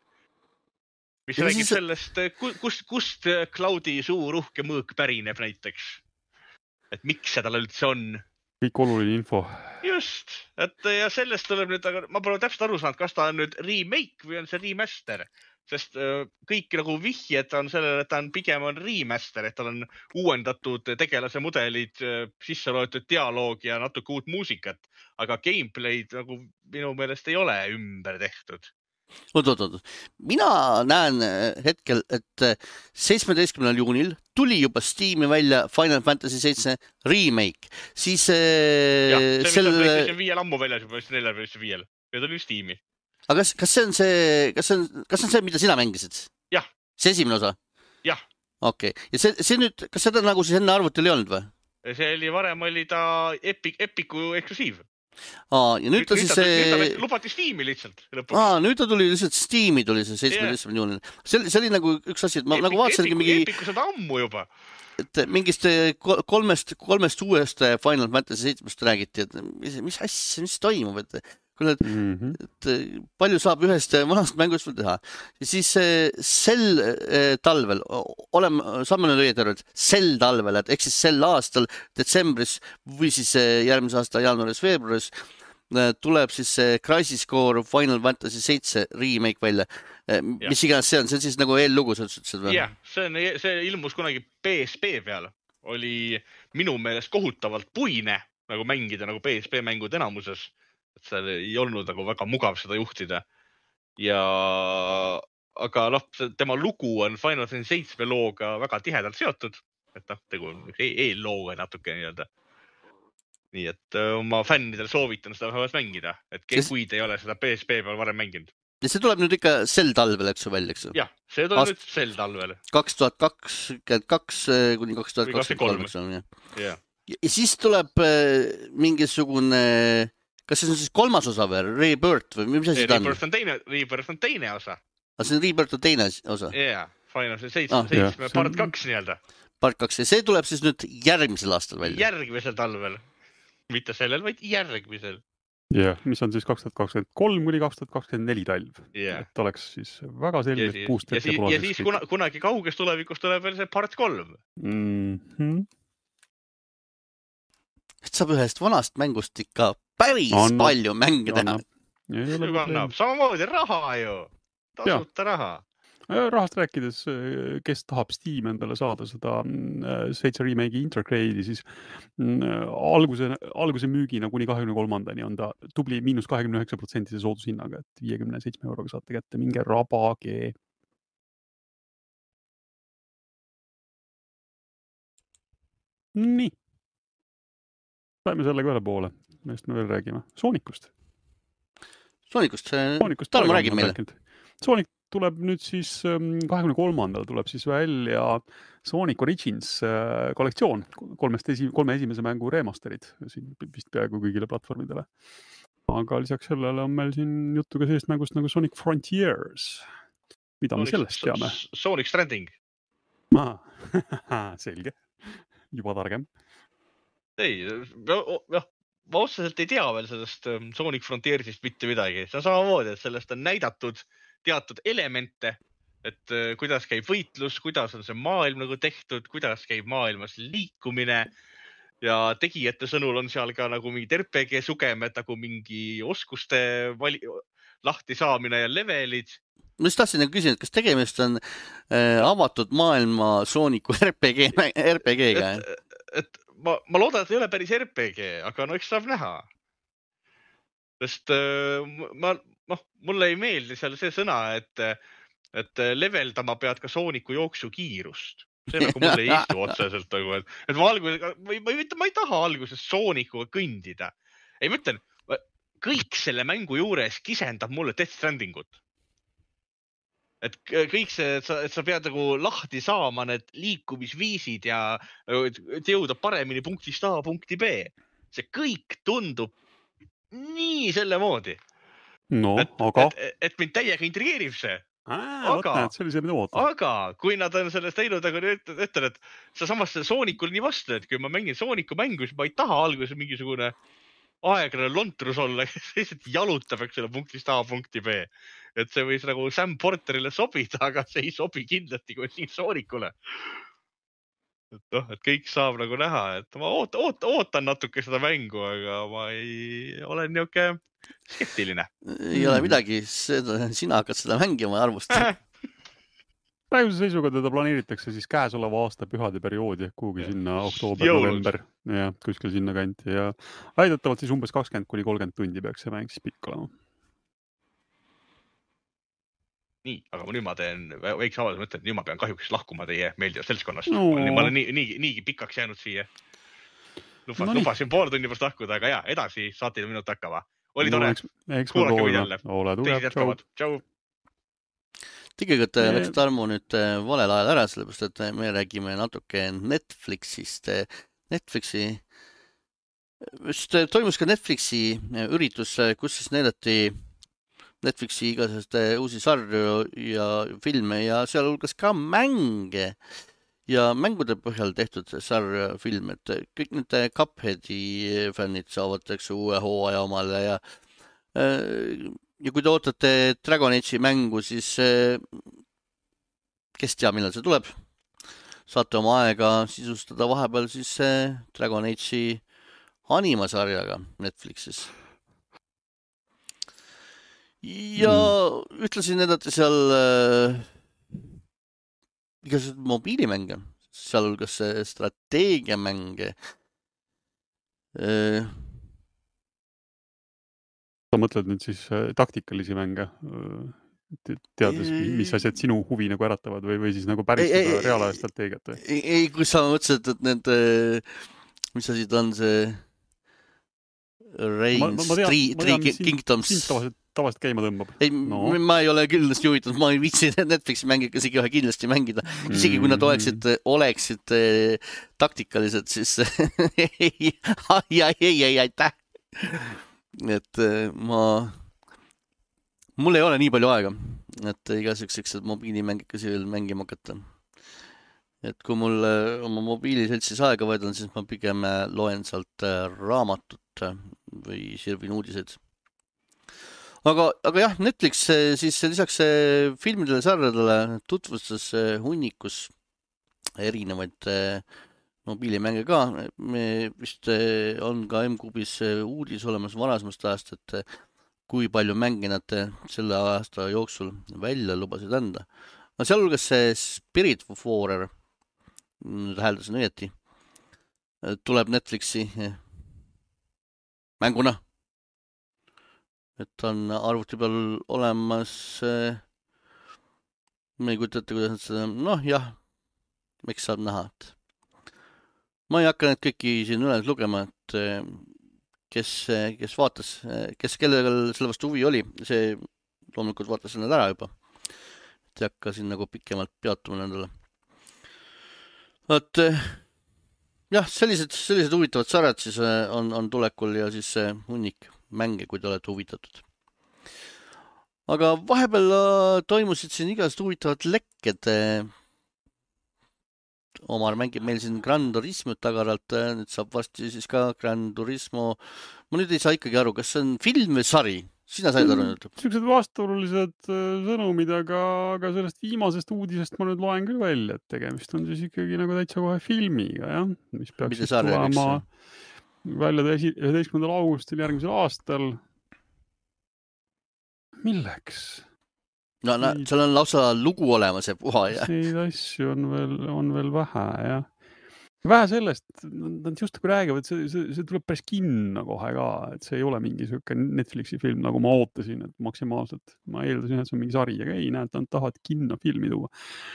Mis räägib sellest, kust Cloudi suur uhke mõõk pärineb näiteks. Et miks seda üldse on? Kõik oluline info. Just, et ja sellest tuleb nüüd, aga ma pole täpselt aru saanud, kas ta on nüüd remake või on see remaster, sest kõik nagu vihjed on sellele, et ta on pigem remaster, et tal on uuendatud tegelase mudelid, sisse loetud dialoog ja natuke uut muusikat, aga gameplay'd nagu minu meelest ei ole ümber tehtud. Oot. Mina näen hetkel, et 17. juunil tuli juba Steam'i välja Final Fantasy 7 remake. Siis jah, see on PlayStation 5 ammu väljas juba, PlayStation 5 ja tuli Steam'i. Aga kas see on see, mida sina mängisid? Jah. See esimene osa? Jah. Okei. Ja see nüüd, kas seda nagu siis enne arvutil ei olnud või? See oli varem oli ta Epicu eksklusiiv. Ja nüüd ta siis lubati Steam'i lihtsalt. Nüüd ta tuli lihtsalt Steam'i tuli see 17. juunil. See oli nagu üks asi, et ma nagu vaatasingi mingi... Epicu seda ammu juba. Et mingist kolmest uuest Final Fantasy 7-st räägiti, et mis asja, mis toimub, et palju saab ühest vanast mängust veel teha. Ja siis sel talvel, saame nüüd õieti aru, et sel talvel, et eks siis sel aastal detsembris või siis järgmise aasta jaanuaris, veebruaris tuleb siis see Crisis Core Final Fantasy 7 remake välja. Mis iganes see on siis nagu eellugu, sa ütlesid või? Jah, see ilmus kunagi PSP peal. Oli minu meelest kohutavalt puine nagu mängida nagu PSP mängud enamuses. Et seal ei olnud nagu väga mugav seda juhtida. Aga tema lugu on Final Fantasy 7 looga väga tihedalt seotud. Et tegu on eellooga natuke nii-öelda. Nii et oma fännidele soovitan seda vähemalt mängida. Et kui te ei ole seda PSP peal varem mänginud. Ja see tuleb nüüd ikka sel talvel, eks ju välja, eks ju? Jah, see tuleb nüüd sel talvel. 2022 kuni 2023, eks ju? Ja siis tuleb mingisugune, kas see on siis kolmas osa või? Rebirth või mis asi ta on? Rebirth on teine osa. See on Rebirth on teine osa? Jah, Final Fantasy 7 part 2 nii-öelda. Part 2 ja see tuleb siis nüüd järgmisel aastal välja? Järgmisel talvel. Mitte sellel, vaid järgmisel. Jah, mis on siis 2023 kuni 2024 talv. Et oleks siis väga selgelt puust ette ja siis kunagi kauges tulevikus tuleb veel see part 3. Et saab ühest vanast mängust ikka päris palju mänge teha. Samamoodi raha ju. Tasuta raha. Rahast rääkides, kes tahab Steam endale saada seda 7 remake'i Intergrade'i, siis alguse müügina kuni 23. on ta tubli -29% soodushinnaga, et 57 euroga saate kätte, minge rabage. Nii. Saime sellega üle poole, millest me veel räägime. Soonikust. Tarmo räägib meile. Sonic tuleb nüüd siis 23. tuleb siis välja Sonic Origins kollektsioon, kolme esimese mängu remasterid siin vist peaaegu kõigile platvormidele. Aga lisaks sellele on meil siin juttu ka sellist mängust nagu Sonic Frontiers. Mida me sellest teame? Sonic Stranding. Selge. Juba targem. Ei, ma otseselt ei tea veel sellest Sonic Frontiersist mitte midagi. See on samamoodi, et sellest on näidatud teatud elemente, et kuidas käib võitlus, kuidas on see maailm nagu tehtud, kuidas käib maailmas liikumine ja tegijate sõnul on seal ka nagu mingid RPG sugemed, nagu mingi oskuste lahti saamine ja levelid. Ma just tahtsin küsida, et kas tegemist on avatud maailma Sooniku RPG-ga? Et ma loodan, et ei ole päris RPG, aga no eks saab näha. Sest mulle ei meeldi seal see sõna, et leveldama pead ka Sooniku jooksu kiirust. See nagu mulle ei istu otseselt. Et ma ei taha alguses Soonikuga kõndida. Ei, ma ütlen, kõik selle mängu juures kisendab mulle Death Strandingut. Et kõik see, et sa pead nagu lahti saama need liikumisviisid ja jõuda paremini punktist A punkti B. See kõik tundub nii selle moodi. No, aga? Et mind täiega intrigeerib see. Aga kui nad on sellest teinud, ütlen, et sa samas Soonikul nii vastu, et kui ma mängin Sooniku mängu, siis ma ei taha alguses mingisugune aeglane lontrus olla, lihtsalt jalutab, eks selle punktist A punkti B. Et see võis nagu Sam Porterile sobida, aga see ei sobi kindlasti kui siin Soonikule. Et kõik saab nagu näha, et ma ootan natuke seda mängu, aga ma olen niuke skeptiline. Ei ole midagi, sina hakkad seda mängima arvustada. Praeguse seisuga teda planeeritakse siis käesoleva aasta pühade perioodi, kuhugi sinna oktoober, november ja kuskil sinna kanti ja väidetavalt siis umbes 20-30 tundi peaks see mäng siis pikk olema. Nii, aga nüüd ma teen väikse avalduse mõtte, et nüüd ma pean kahjuks lahkuma teie meeldivast seltskonnast. Ma olen niigi pikaks jäänud siia. Lubasin pool tunni pärast lahkuda, aga edasi saate minut hakkama. Oli tore. Kuulake võid jälle. Teised jätkavad. Tšau. Tegelikult läks Tarmo nüüd valel ajal ära, sellepärast, et me räägime natuke Netflixist. Toimus ka Netflixi üritus, kus siis näidati Netflixi igasugust uusi sarju ja filme ja sealhulgas ka mänge ja mängude põhjal tehtud sarja film, et kõik need Cupheadi fännid saavad uue hooaja omale ja kui te ootate Dragon Age'i mängu, siis kes tea, millal see tuleb. Saate oma aega sisustada vahepeal siis Dragon Age'i animasarjaga Netflixis. ja ühtlasin näidati seal igasugused mobiilimänge, sealhulgas strateegiamänge. Sa mõtled nüüd siis taktikalisi mänge, teades, mis asjad sinu huvi nagu äratavad või siis nagu päris seda reaalaja strateegiat või? Ei, kui sa mõtlesid, et need, mis asi ta on see Reigns, Three Kingdoms. Tavaliselt käima tõmbab. Ei, ma ei ole kindlasti huvitatud, ma ei viitsi Netflixi mänge isegi ühe kindlasti mängida. Isegi kui nad oleksid taktikalised, siis ei, aitäh. Et mul ei ole nii palju aega, et igasuguseks mobiilimängikesi veel mängima hakata. Et kui mul oma mobiiliseltsis aega võedan, siis ma pigem loen sealt raamatut või sirvin uudiseid. Aga jah, Netflix siis lisaks filmidele, sarjadele tutvustas hunnikus erinevaid mobiilimänge ka. Me vist on ka M-Kubis uudis olemas varasemast ajast, et kui palju mänge nad selle aasta jooksul välja lubasid anda. No sealhulgas see Spiritfarer, hääldasin õieti, tuleb Netflixi mänguna. Et on arvuti peal olemas, ma ei kujuta ette, kuidas seda, jah, miks saab näha, et ma ei hakka need kõiki siin üles lugema, et kes vaatas, kellel selle vastu huvi oli, see loomulikult vaatas need ära juba, et ei hakka siin nagu pikemalt peatuma nendele. Et jah, sellised huvitavad sarjad siis on tulekul ja siis hunnik mänge, kui te olete huvitatud. Aga vahepeal toimusid siin igasugused huvitavad lekked. Omar mängib meil siin Gran Turismo tagaralt, nüüd saab varsti siis ka Gran Turismo. Ma nüüd ei saa ikkagi aru, kas see on film või sari? Sina said aru nüüd? Sellised vastuolulised sõnumid, aga sellest viimasest uudisest ma nüüd loen küll välja, et tegemist on siis ikkagi nagu täitsa kohe filmiga, jah, mis peaks siis tulema välja 11. augustil järgmisel aastal. Milleks? No, seal on lausa lugu olemas ja puha. Neid asju on veel vähe, jah. Vähe sellest, nad just kui räägivad, see tuleb päris kinno kohe ka, et see ei ole mingi selline Netflixi film, nagu ma ootasin, et maksimaalselt. Ma eeldasin, et see on mingi sari, aga ei näe, et nad tahavad kinno filmi tuua.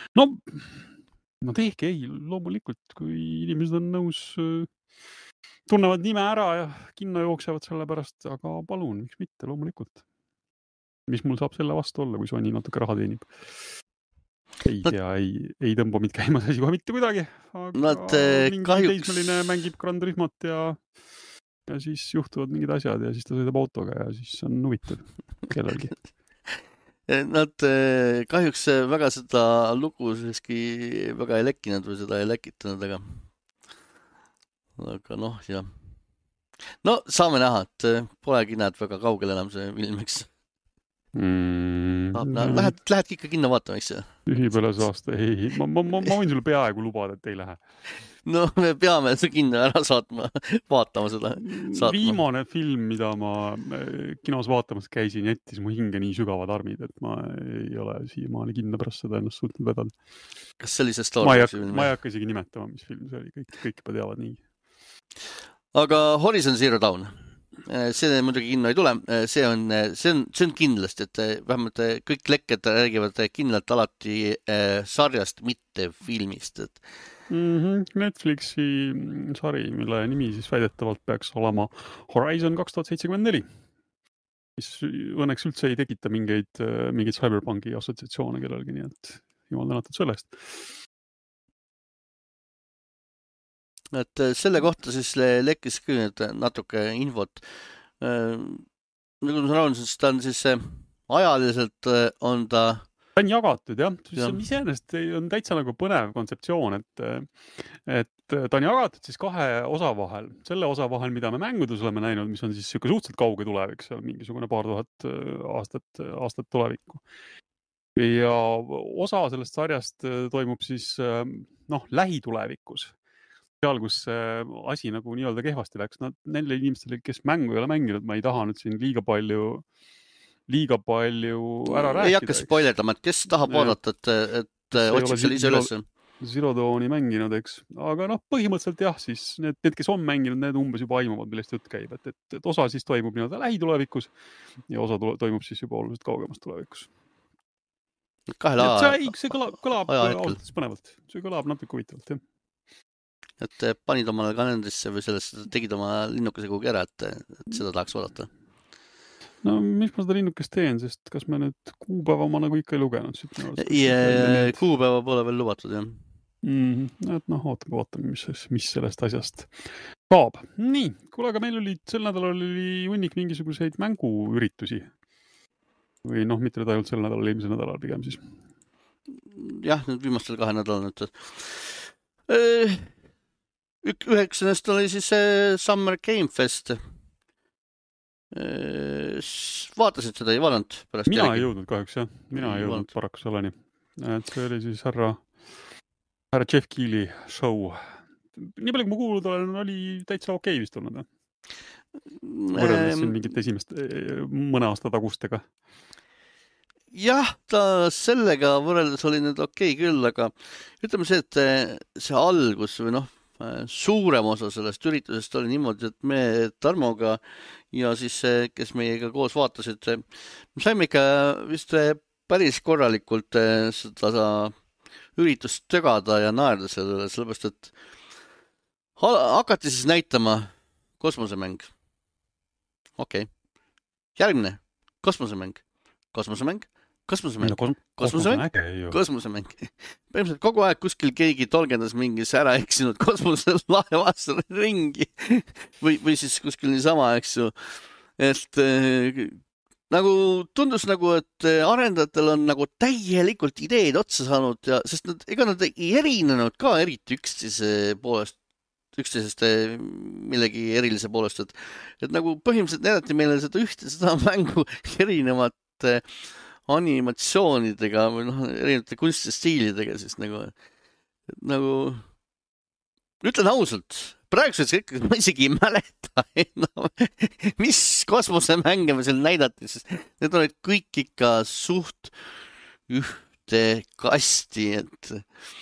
No tehke ei, loomulikult, kui inimesed on nõus, tunnevad nime ära ja kinno jooksevad selle pärast, aga palun, miks mitte, loomulikult. Mis mul saab selle vastu olla, kui Sony natuke raha teenib? Ei tea, ei tõmba mind käima see asi kohe mitte kuidagi, aga mingi teismeline mängib Gran Turismot ja siis juhtuvad mingid asjad ja siis ta sõidab autoga ja siis on huvitav kellelgi. Nad kahjuks väga seda lugu siiski väga ei lekkinud või seda ei lekitanud, aga jah. No saame näha, et polegi näed väga kaugel enam see filmiks. Lähed ikka kinno vaatama, eks see? Ühipäles aasta, ei. Ma võin sulle peaaegu lubada, et ei lähe. No me peame see kinno ära vaatama seda. Viimane film, mida ma kinos vaatamas käisin, jättis mu hinge nii sügavad armid, et ma ei ole siiamaani kinno pärast seda ennast suutnud vedada. Kas see oli see Star Warsi film? Ma ei hakka isegi nimetama, mis film see oli. Kõik juba teavad nii. Aga Horizon Zero Dawn. See muidugi kinno ei tule, see on kindlasti, et vähemalt kõik lekked räägivad kindlalt alati sarjast, mitte filmist. Netflixi sari, mille nimi siis väidetavalt peaks olema Horizon 2074, mis õnneks üldse ei tekita mingeid Cyberpunki assotsiatsioone kellelgi, nii et jumal tänatud sellest. Et selle kohta siis lekkis küll natuke infot. Nagu ma aru, siis ta on siis ajaliselt on ta... Ta on jagatud, jah. Iseenesest on täitsa nagu põnev kontseptsioon, et ta on jagatud siis kahe osa vahel. Selle osa vahel, mida me mängudes oleme näinud, mis on siis suhteliselt kauge tulevik, seal mingisugune paar tuhat aastat tulevikku. Ja osa sellest sarjast toimub siis lähitulevikus. Seal, kus asi nagu nii-öelda kehvasti läks. Neile inimestele, kes mängu ei ole mänginud, ma ei taha nüüd siin liiga palju liiga palju ära rääkida. Ei hakka spoilerdama, et kes tahab vaadata, et otsib selle ise üles. Zero Dawni mänginud, eks. Aga põhimõtteliselt jah, siis need, kes on mänginud, need umbes juba aimavad, millest jutt käib. Et osa siis toimub nii-öelda lähitulevikus ja osa toimub siis juba oluliselt kaugemas tulevikus. See kõlab ausalt põnevalt. See kõlab natuke huvitavalt, jah. Et panid omale kalendrisse või sellest tegid oma linnukese kuhugi ära, et seda tahaks vaadata? No, mis ma seda linnukest teen, sest kas me nüüd kuupäeva ma nagu ikka ei lugenud? Kuupäeva pole veel lubatud, jah. Et ootame, mis sellest asjast saab. Nii, kuule, aga meil oli sel nädalal hunnik mingisuguseid mänguüritusi. Või mitte ainult sel nädalal, eelmisel nädalal pigem siis. Jah, nüüd viimastel 2 nädalal nüüd. 9. oli siis Summer Game Fest. Vaatasid seda, ei vaadanud pärast? Mina ei jõudnud kahjuks, jah. Mina ei jõudnud paraku selleni. Et see oli siis härra Jeff Keely show. Nii palju, kui ma kuulnud olen, oli täitsa okei vist olnud. Võrreldes siin mingit esimest mõne aasta tagustega. Jah, ta sellega võrreldes oli nüüd okei küll, aga ütleme see, et see algus või suurem osa sellest üritusest oli niimoodi, et me Tarmoga ja siis, kes meiega koos vaatasid, me saime ikka vist päris korralikult seda üritust tögada ja naerda sellele, sellepärast, et hakati siis näitama kosmosemäng. Okei. Järgmine. Kosmosemäng. Põhimõtteliselt kogu aeg kuskil keegi tolgendas mingis ära eksinud kosmoselaevas ringi või siis kuskil niisama, eks ju. Et nagu tundus nagu, et arendajatel on nagu täielikult ideed otsa saanud ja sest nad ei erinenud ka eriti üksteisest millegi erilise poolest, et nagu põhimõtteliselt näidati meile seda mängu erinevate animatsioonidega või erinevate kunstistiilidega, siis nagu ütlen ausalt, praeguseks hetkeks ma isegi ei mäleta mis kosmosemänge me seal näidati, sest need olid kõik ikka suht ühte kasti, et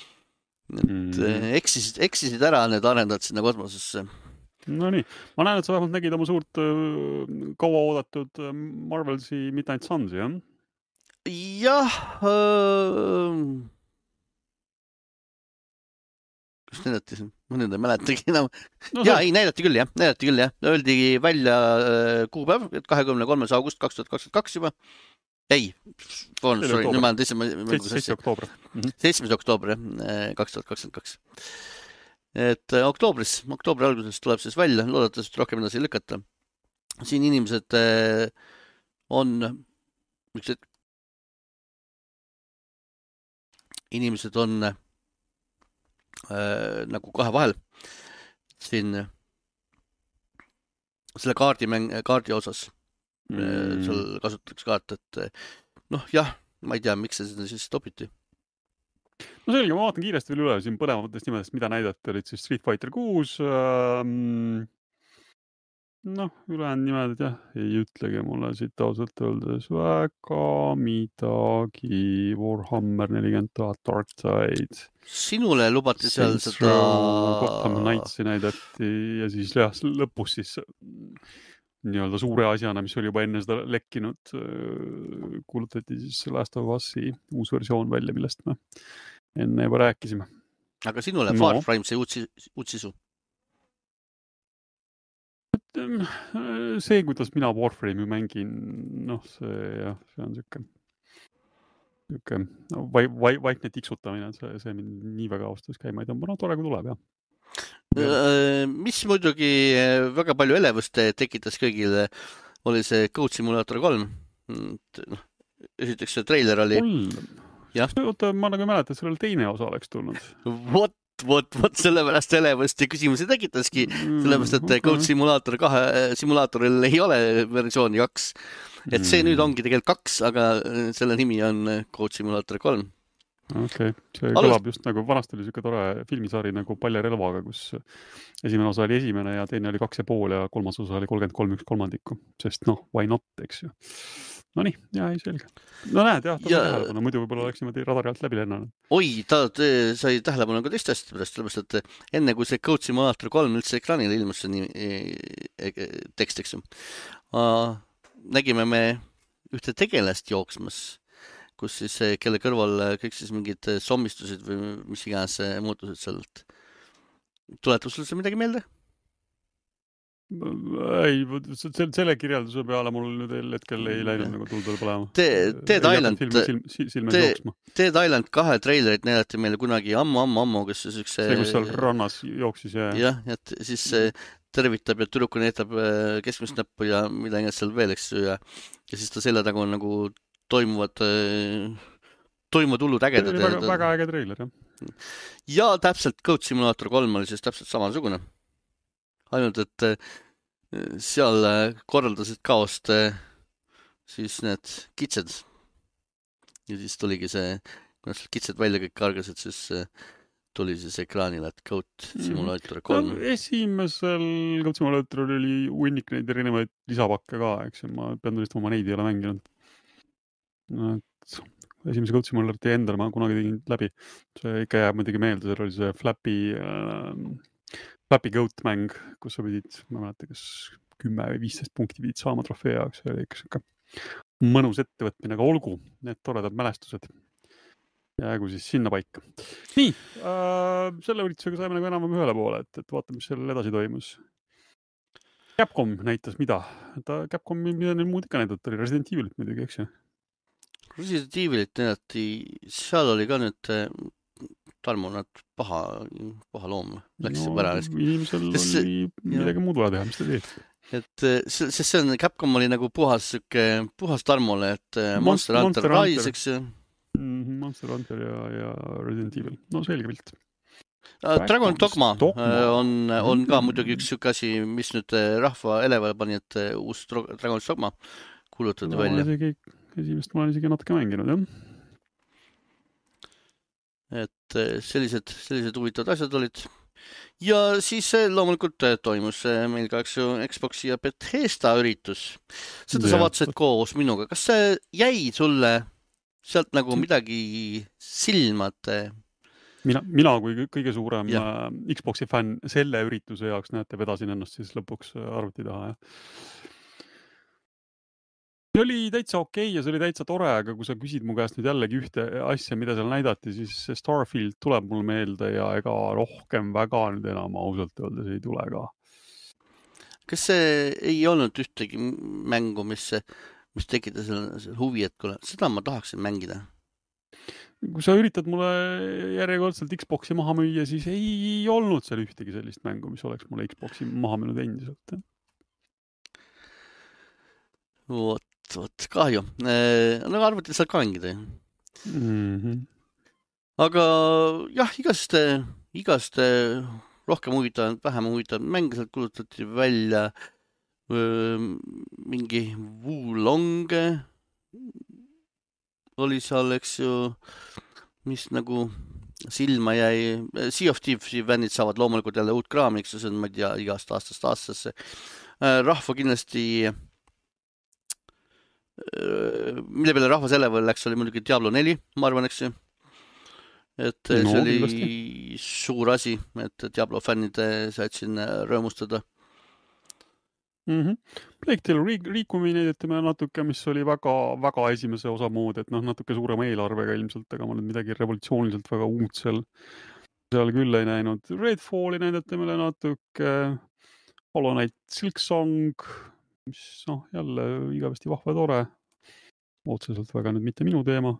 eksisid ära need arendajad sinna kosmosesse. No nii, ma näen, et sa vähemalt nägid oma suurt kaua oodatud Marvelsi Midnight Suns, jah? Jah, kus näidati siin? Ma nüüd ei mäletagi enam. Näidati küll, jah. Öeldi välja kuupäev, 23. august 2022 juba. Ei, nüüd ma olen 7. oktoober. 7. oktoober, 2022. Et oktoobri alguses tuleb siis välja, loodetavasti rohkem edasi lükata. Siin inimesed on nagu kahe vahel siin selle kaardi osas seal kasutatakse kaart, et jah, ma ei tea, miks see siis topiti. No selge, ma vaatan kiiresti veel üle siin põnevatest nimedest, mida näidati, olid siis Street Fighter 6, ülejäänud nimed, jah, ei ütlegi mulle siit ausalt öeldes väga midagi, Warhammer 40 000, Darktide. Sinule lubati seal seda... Gotham Knightsi näidati ja siis lõpus siis nii-öelda suure asjana, mis oli juba enne seda lekkinud, kuulutati siis Last of Us'i uus versioon välja, millest me enne juba rääkisime. Aga sinule Far Cry see uut sisu? See, kuidas mina Warframe'i mängin, see on siuke vaikne tiksutamine, see mind nii väga austas käima ei tõmba, tore kui tuleb, jah. Mis muidugi väga palju elevust tekitas kõigile, oli see Goat Simulator 3. Esiteks see treiler oli... Oota, ma nagu ei mäleta, et sellel teine osa oleks tulnud. Vot sellepärast elevust ja küsimusi tekitaski, sellepärast, et Goat Simulator 2 simulaatoril ei ole versiooni 2. Et see nüüd ongi tegelikult 2, aga selle nimi on Goat Simulator 3. Okei, see Alust- kõlab just nagu vanasti oli siuke tore filmisari nagu Palja relvaga, kus esimene osa oli esimene ja teine oli 2,5 ja kolmas osa oli 33/1/3, sest noh, why not, eks ju. No nii, ei selge. No näed, jah, ta sai tähelepanu, muidu võib-olla oleks niimoodi radari alt läbi lennanud. Oi, ta sai tähelepanu ka teiste asjade pärast, sellepärast, et enne kui see Code Simulator 3 üldse ekraanile ilmus see tekst, eks ju. Nägime me ühte tegelast jooksmas, kus siis, kelle kõrval kõik siis mingid sommistusid või mis iganes muutused sealt. Tuletus sul see midagi meelde? Ei, selle kirjelduse peale mul nüüd hetkel ei läinud nagu tuld põlema. Dead Island 2 treilerit näidati meile kunagi ammu, kus see see, kus seal rannas jooksis jah, et siis tervitab ja tüdruku näitab keskmist näppu ja mida iganes seal veel, eks ju, ja siis ta selle taga on nagu toimuvad hullud ägedad. Väga äge treiler, jah. Ja täpselt Code Simulator 3 oli siis täpselt samasugune. Ainult, et seal korraldasid kaost siis need kitsed. Ja siis tuligi see, kui need kitsed välja kõik kargasid, siis tuli siis ekraanile, et Code Simulator 3. Esimesel Code Simulatoril oli hunnik neid erinevaid lisapakke ka, eks ju, ma pean tunnistama, ma neid ei ole mänginud. Esimese Code Simulatori endal ma kunagi tegin läbi. See ikka jääb muidugi meelde, seal oli see Flappy Goat mäng, kus sa pidid, ma mäleta, kas 10 või 15 punkti pidid saama trofee jaoks. See oli ikka mõnus ettevõtmine, aga olgu, need toredad mälestused. Jäägu siis sinna paika. Nii, selle üritusega saime nagu enam ühele poole, et vaatame, mis seal edasi toimus. Capcom näitas mida? Capcom, mida neil muud ikka näidata oli? Resident Evilit muidugi, eks ju? Resident Evilit näidati, seal oli ka nüüd Tarmo nad paha loom. Läks no, ära. Inimesel oli midagi muud vaja teha, mis ta teeb. Et see on, Capcom oli nagu puhas Tarmole, et Monster Hunter Rise, eks ju. Monster Hunter ja Resident Evil. No selge pilt. Dragon Dogma on ka muidugi üks siuke asi, mis nüüd rahva elevale pani, et uus Dragon Dogma kuulutati välja. Esimest ma olen isegi natuke mänginud, jah. Et sellised huvitavad asjad olid. Ja siis loomulikult toimus meil ka Xboxi ja Bethesda üritus. Seda sa vaatasid koos minuga. Kas see jäi sulle sealt nagu midagi silma? Mina kui kõige suurem Xboxi fänn selle ürituse jaoks vedasin ennast siis lõpuks arvuti taha. See oli täitsa okei ja see oli täitsa tore, aga kui sa küsid mu käest nüüd jällegi ühte asja, mida seal näidati, siis Starfield tuleb mul meelde ja ega rohkem väga nüüd enam ausalt öeldes ei tule ka. Kas see ei olnud ühtegi mängu, mis tekita selle huvi, et kuule, seda ma tahaksin mängida? Kui sa üritad mulle järjekordselt Xboxi maha müüa, siis ei olnud seal ühtegi sellist mängu, mis oleks mulle Xboxi maha müünud endiselt. Vot, kahju. No arvuti saad ka mängida. Aga jah, igast rohkem huvitavad, vähem huvitavad mäng, sealt kulutati välja mingi Wulong oli seal, eks ju, mis nagu silma jäi. Sea of Thieves fännid saavad loomulikult jälle uut kraami, eks ju, see on, ma ei tea, igast aastast aastasse. Rahva kindlasti mille peale rahva selle veel läks, oli muidugi Diablo 4, ma arvan, eks ju. Et see oli suur asi, et Diablo fännid said siin rõõmustada. Plague Tale Requiem näidetame natuke, mis oli väga esimese osa mood, et natuke suurema eelarvega ilmselt, aga ma nüüd midagi revolutsiooniliselt väga uut seal küll ei näinud. Redfalli näidetame natuke, Hollow Knight Silksong, mis jälle igavesti vahva tore. Otseselt väga nüüd mitte minu teema.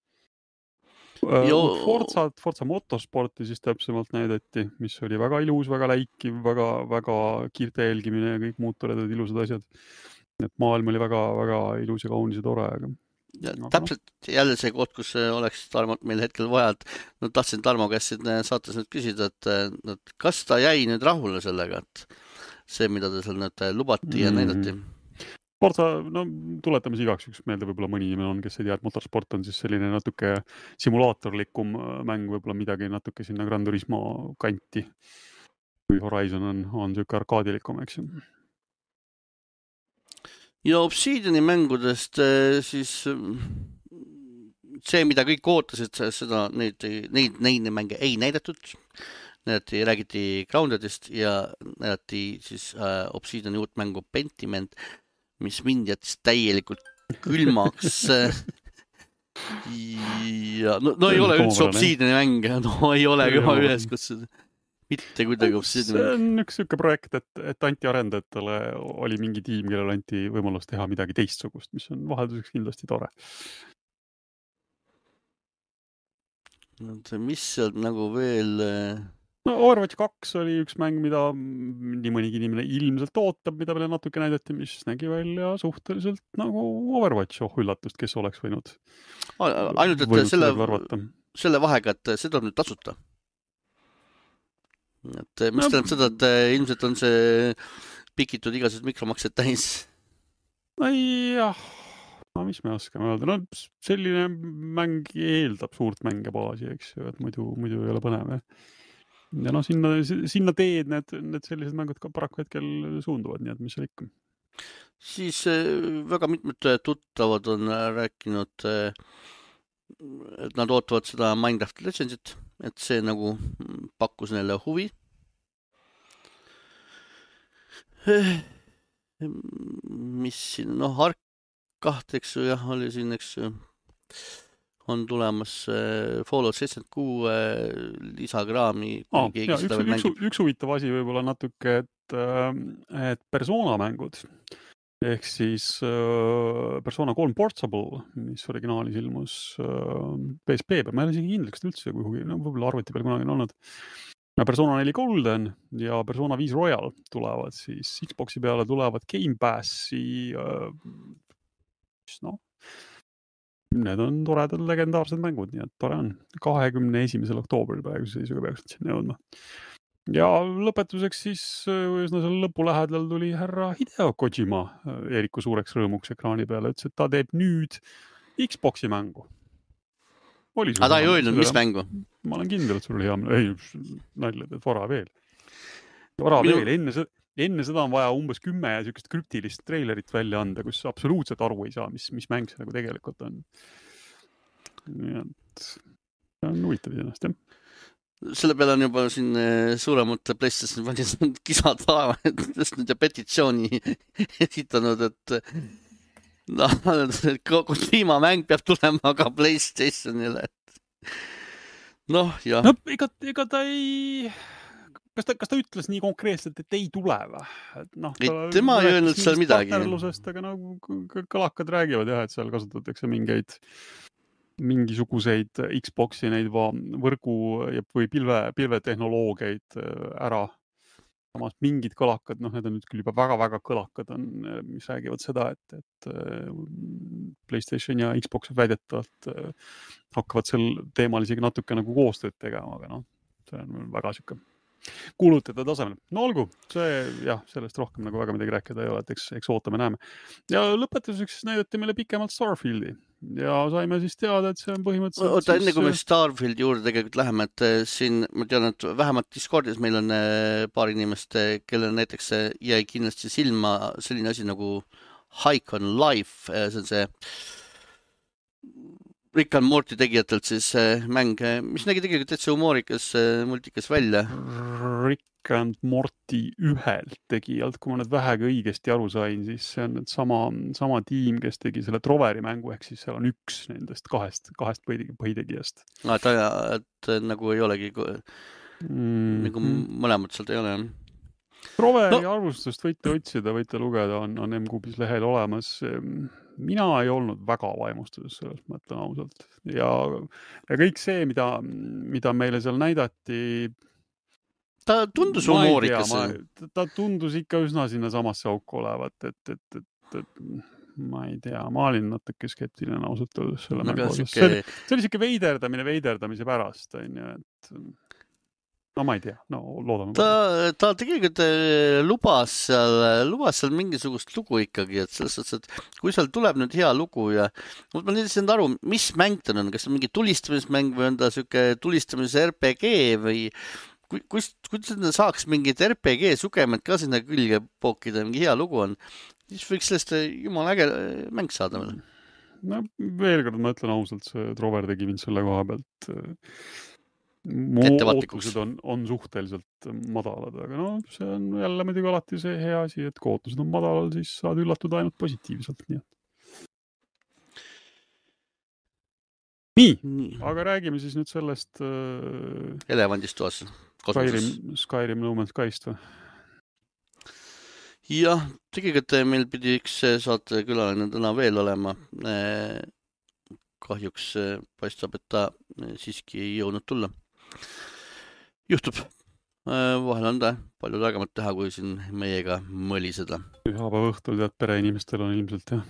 Forza Motorsporti siis täpsemalt näidati, mis oli väga ilus, väga läikiv, väga kiirte jälgimine ja kõik muud toredad ilusad asjad. Et maailm oli väga ilus ja kaunis ja tore. Aga täpselt jälle see koht, kus oleks Tarmot meil hetkel vaja, et tahtsin Tarmo käest saates nüüd küsida, et kas ta jäi nüüd rahule sellega, et see, mida ta seal nüüd lubati ja näidati? Forza, no tuletame igaks üks meelde, võib-olla mõni inimene on, kes ei tea, et motorsport on siis selline natuke simulaatorlikum mäng, võib-olla midagi natuke sinna Gran Turismo kanti. Kui Horizon on siuke arkaadilikum, eks ju. Ja Obsidiani mängudest siis see, mida kõik ootasid, seda neid mänge ei näidatud. Räägiti Groundedist ja näidati siis Obsidiani uut mängu Pentiment, mis mind jättis täielikult külmaks. Ja, no ei ole üldse Obsidiani mäng, no ei ole ka ühes, kus mitte kuidagi Obsidiani mäng. See on üks siuke projekt, et anti-arendajatele oli mingi tiim, kellel anti võimalus teha midagi teistsugust, mis on vahelduseks kindlasti tore. Mis seal nagu veel... No Overwatch 2 oli üks mäng, mida nii mõnigi inimene ilmselt ootab, mida meile natuke näidati, mis nägi välja suhteliselt nagu Overwatch, üllatust, kes oleks võinud. Ainult, et selle vahega, et see tuleb nüüd tasuta. Et mis tähendab seda, et ilmselt on see pikitud igasugused mikromaksed täis? Jah, no mis me oskame öelda. No selline mäng eeldab suurt mängebaasi, eks ju, et muidu ei ole põnev. Ja no sinna teed need sellised mängud ka paraku hetkel suunduvad, nii et mis seal ikka. Siis väga mitmed tuttavad on rääkinud, et nad ootavad seda Minecraft Legendsit, et see nagu pakkus neile huvi. Mis siin, Ark 2, eks ju, jah, oli siin, eks ju. On tulemas Fallout 76 lisakraami. Üks huvitav asi võib-olla natuke, et Persona mängud, ehk siis Persona 3 Portable, mis originaalis ilmus PSP peal, ma ei ole isegi kindel, kas ta üldse kuhugi, võib-olla arvuti peal kunagi on olnud. Persona 4 Golden ja Persona 5 Royal tulevad siis Xboxi peale, tulevad Game Passi, need on toredad legendaarsed mängud, nii et tore on. 21. oktoobril praeguse seisuga peaks sinna jõudma. Ja lõpetuseks siis üsna seal lõpu lähedal tuli härra Hideo Kojima Eeriku suureks rõõmuks ekraani peale, ütles, et ta teeb nüüd Xboxi mängu. Aga ta ei öelnud, mis mängu? Ma olen kindel, et sul oli hea mängu. Ei, nalja, et vara veel. Vara veel, enne seda on vaja umbes 10 sükest krüptilist treilerit välja anda, kus absoluutselt aru ei saa, mis mäng see nagu tegelikult on. Nii et see on huvitav ennast, jah. Selle peale on juba siin suuremad PlayStation valijad kisad tõstnud ja petitsiooni esitanud, et Kojima mäng peab tulema ka PlayStationile. Jah. Ega ta ei... Kas ta ütles nii konkreetselt, et ei tule või? Tema ei öelnud seal midagi. Aga kõlakad räägivad, jah, et seal kasutatakse mingisuguseid Xboxi neid võrgu või pilvetehnoloogiaid ära. Samas mingid kõlakad, need on nüüd küll juba väga-väga kõlakad, mis räägivad seda, et PlayStation ja Xbox väidetavalt hakkavad sel teemal isegi natuke nagu koostööd tegema, aga see on väga siuke kuulutada tasemel. No olgu, sellest rohkem nagu väga midagi rääkida ei ole, et eks ootame, näeme. Ja lõpetuseks näidati meile pikemalt Starfieldi ja saime siis teada, et see on põhimõtteliselt... Oota, enne kui me Starfieldi juurde tegelikult läheme, et siin ma tean, et vähemalt Discordis meil on paar inimest, kellel näiteks jäi kindlasti silma selline asi nagu Hike on Life, see on see Rick and Morty tegijatelt siis mäng, mis nägi tegelikult täitsa humoorikas multikas välja. Rick and Morty ühelt tegijalt, kui ma nüüd vähegi õigesti aru sain, siis see on sama tiim, kes tegi selle Troveri mängu, ehk siis seal on üks nendest kahest põhitegijast. Et nagu ei olegi, nagu mõlemad sealt ei ole. Troveri arvustust võite otsida, võite lugeda, on MQB's lehel olemas. Mina ei olnud väga vaimustuses sellest, ma ütlen ausalt. Ja kõik see, mida meile seal näidati... Ta tundus humoorikas. Ta tundus ikka üsna sinna samasse auku olevat, et ma ei tea, ma olin natuke skeptiline ausalt öeldes selle mängu osas. See oli siuke veiderdamise pärast, on ju, et... no ma ei tea, no loodame. Ta tegelikult lubas seal mingisugust lugu ikkagi, et selles suhtes, et kui seal tuleb nüüd hea lugu ja ma ei saa aru, mis mäng ta on, kas see on mingi tulistamismäng või on ta siuke tulistamise RPG või kuidas ta saaks mingit RPG sugemed ka sinna külge pookida, mingi hea lugu on, siis võiks sellest jumala äge mäng saada veel. No veel kord ma ütlen ausalt, see Trover tegi mind selle koha pealt mu ootused on suhteliselt madalad, aga no see on jälle muidugi alati see hea asi, et kui ootused on madalal, siis saad üllatuda ainult positiivselt. Nii, aga räägime siis nüüd sellest elevandist toas Skyrim No Man's Skyst või? Jah, tegelikult meil pidi üks saatekülaline täna veel olema. Kahjuks paistab, et ta siiski ei jõudnud tulla. Juhtub. Vahel on ta palju targamat teha, kui siin meiega mõliseda. Pühapäeva õhtul tead, pereinimestel on ilmselt, jah.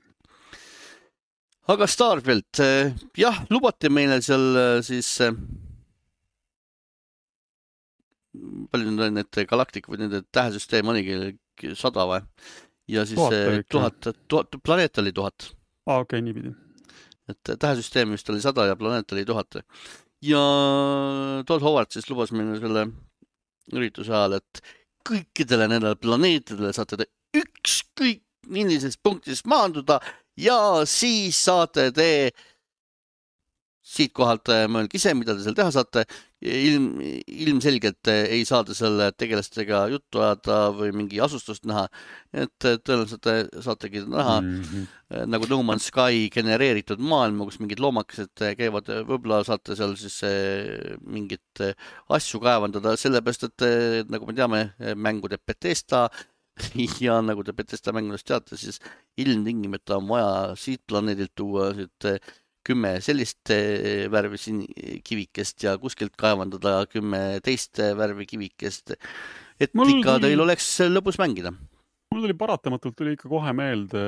Aga Starfield, jah, lubati meile seal siis palju need galaktik või nende tähesüsteem oligi 100 või? Ja siis 1000, planeet oli 1000. Okei, niipidi. Et tähesüsteem vist oli 100 ja planeet oli 1000. Ja Todd Howard siis lubas meile selle ürituse ajal, et kõikidele nendele planeetidele saate te ükskõik millisest punktist maanduda ja siis saate te siit kohalt mõelge ise, mida te seal teha saate. Ilmselgelt ei saada selle tegelastega juttu ajada või mingi asustust näha. Et tõenäoliselt saategi näha nagu No Man's Sky genereeritud maailma, kus mingid loomakesed käivad. Võib-olla saate seal siis mingit asju kaevandada, sellepärast, et nagu me teame, mängude Bethesda ja nagu te Bethesda mängudest teate, siis ilmtingimata on vaja siit planeedilt tuua 10 sellist värvi kivikest ja kuskilt kaevandada 10 teist värvi kivikest, et ikka teil oleks lõbus mängida. Mul tuli paratamatult tuli ikka kohe meelde,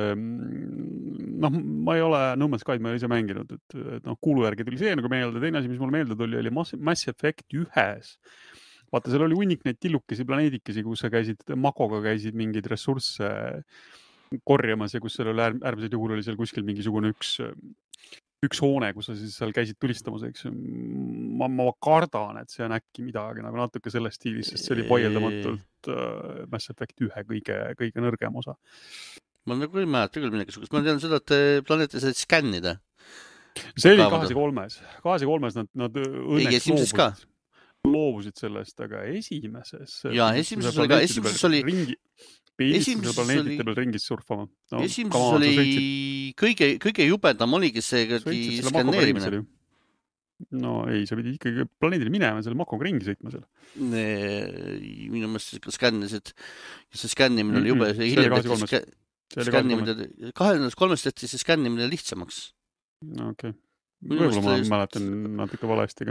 ma ei ole No Man's Sky'd, ma ei ise mänginud, et kuulu järgi tuli see nagu meelde, teine asi, mis mul meelde tuli, oli Mass Effect 1. Vaata, seal oli hunnik neid tillukesi planeedikesi, kus sa käisid, Makoga käisid mingeid ressursse korjamas ja kus seal oli äärmiselt juhul oli seal kuskil mingisugune üks hoone, kus sa siis seal käisid tulistamas, eks. Ma kardan, et see on äkki midagi nagu natuke selles stiilis, sest see oli vaieldamatult Mass Effect 1 kõige nõrgem osa. Ma nagu ei mäleta küll mingisugust. Ma tean seda, et planeeti said skännida. See oli 2-3. 2-3 nad õnneks loobusid sellest, aga esimeses... Ja esimeses oli ka, esimeses oli planeetide peal ringis surfama. Esimeses oli kõige jubedam oligi see skanneerimine. No ei, sa pidid ikkagi planeedile minema selle Makoga ringi sõitma seal. Minu mõttes ikka skännisid. See skännimine oli jube. See oli 2-3. 2-3 tehti see skännimine lihtsamaks. Okei. Võib-olla ma mäletan natuke valesti,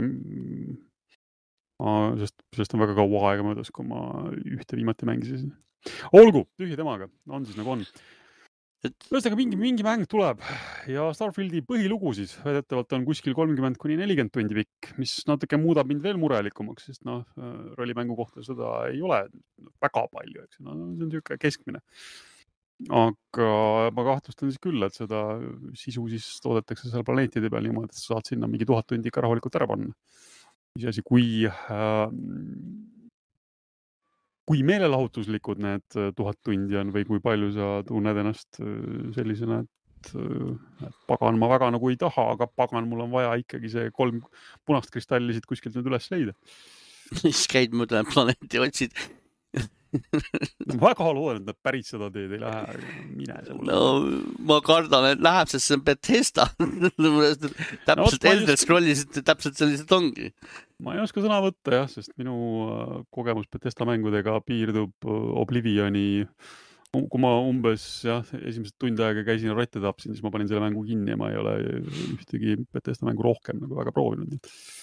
sest on väga kaua aega möödas, kui ma ühte viimati mängisin. Olgu, tühi temaga, on siis nagu on. Ühesõnaga mingi mäng tuleb ja Starfieldi põhilugu siis väidetavalt on kuskil 30-40 tundi pikk, mis natuke muudab mind veel murelikumaks, sest rollimängu kohta seda ei ole väga palju, eks. See on niisugune keskmine. Aga ma kahtlustan siis küll, et seda sisu siis toodetakse seal planeetide peal niimoodi, et sa saad sinna mingi 1000 tundi ikka rahulikult ära panna. Iseasi, kui meelelahutuslikud need 1000 tundi on või kui palju sa tunned ennast sellisena, et pagan ma väga nagu ei taha, aga pagan mul on vaja ikkagi see 3 punast kristalli siit kuskilt nüüd üles leida. Siis käid mõtlen planeeti otsid. Väga loodan, et nad päris seda teed ei lähe. No ma kardan, et läheb, sest see on Bethesda. Täpselt Elder Scrollisid, täpselt sellised ongi. Ma ei oska sõna võtta, jah, sest minu kogemus Bethesda mängudega piirdub Oblivioni. Kui ma umbes esimesed tund aega käisin rotte tapsin, siis ma panin selle mängu kinni ja ma ei ole ühtegi Bethesda mängu rohkem nagu väga proovinud.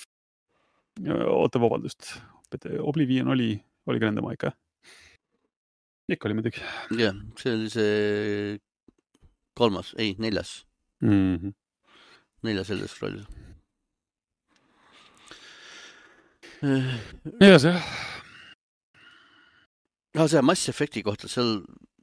Oota, vabandust. Oblivion oli ka nende maika, Ikka oli muidugi. Jah, see oli see 4. Neljas Elder Scrollis. Ja see. See Mass Effecti kohta seal,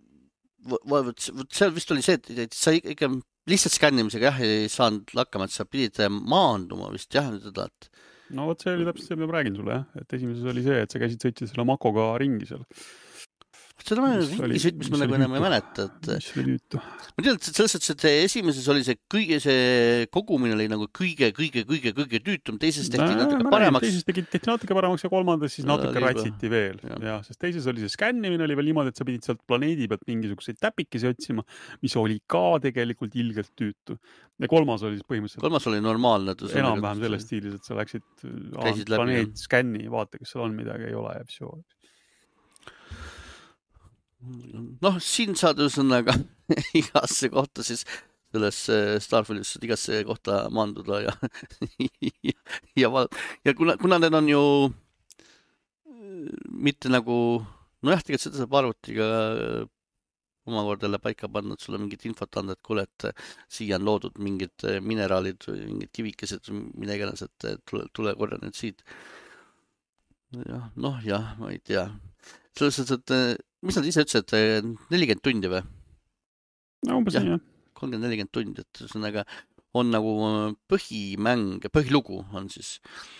seal vist oli see, et sa ikka lihtsalt skännimisega jah, ei saanud lakkama, et sa pidid maanduma vist jah, seda, et No vot, see oli täpselt see, mida ma räägin sulle, jah. Et esimeses oli see, et sa käisid sõitsid selle Makoga ringi seal. seda ma ringisõit, mis ma nagu enam ei mäleta, et mis oli tüütu? ma tean, et selles suhtes, et esimeses oli see kogumine oli nagu kõige tüütum, teises tehti natuke paremaks. Teises tehti natuke paremaks ja kolmandas siis natuke rätsiti veel. Ja, sest teises oli see skännimine oli veel niimoodi, et sa pidid sealt planeedi pealt mingisuguseid täpikesi otsima, mis oli ka tegelikult ilgelt tüütu. Ja kolmas oli siis põhimõtteliselt. Kolmas oli normaalne. Enam-vähem selles stiilis, et sa läksid planeet skänni, vaata, kas seal on midagi, ei ole ja mis joo. Noh, siin saad üsõnaga igasse kohta siis selles Starfieldis igasse kohta maanduda ja kuna need on ju mitte nagu, nojah, tegelikult seda saab arvutiga omakorda jälle paika pannud, sulle mingit infot anda, et kuule, et siia on loodud mingid mineraalid, mingid kivikesed, mida iganes, et tule korra nüüd siit. Jah, ma ei tea. Selles suhtes, et mis nad ise ütlesid, 40 tundi või? No, umbes nii, jah. 30-40 tundi, et ühesõnaga on nagu põhimäng, põhilugu on siis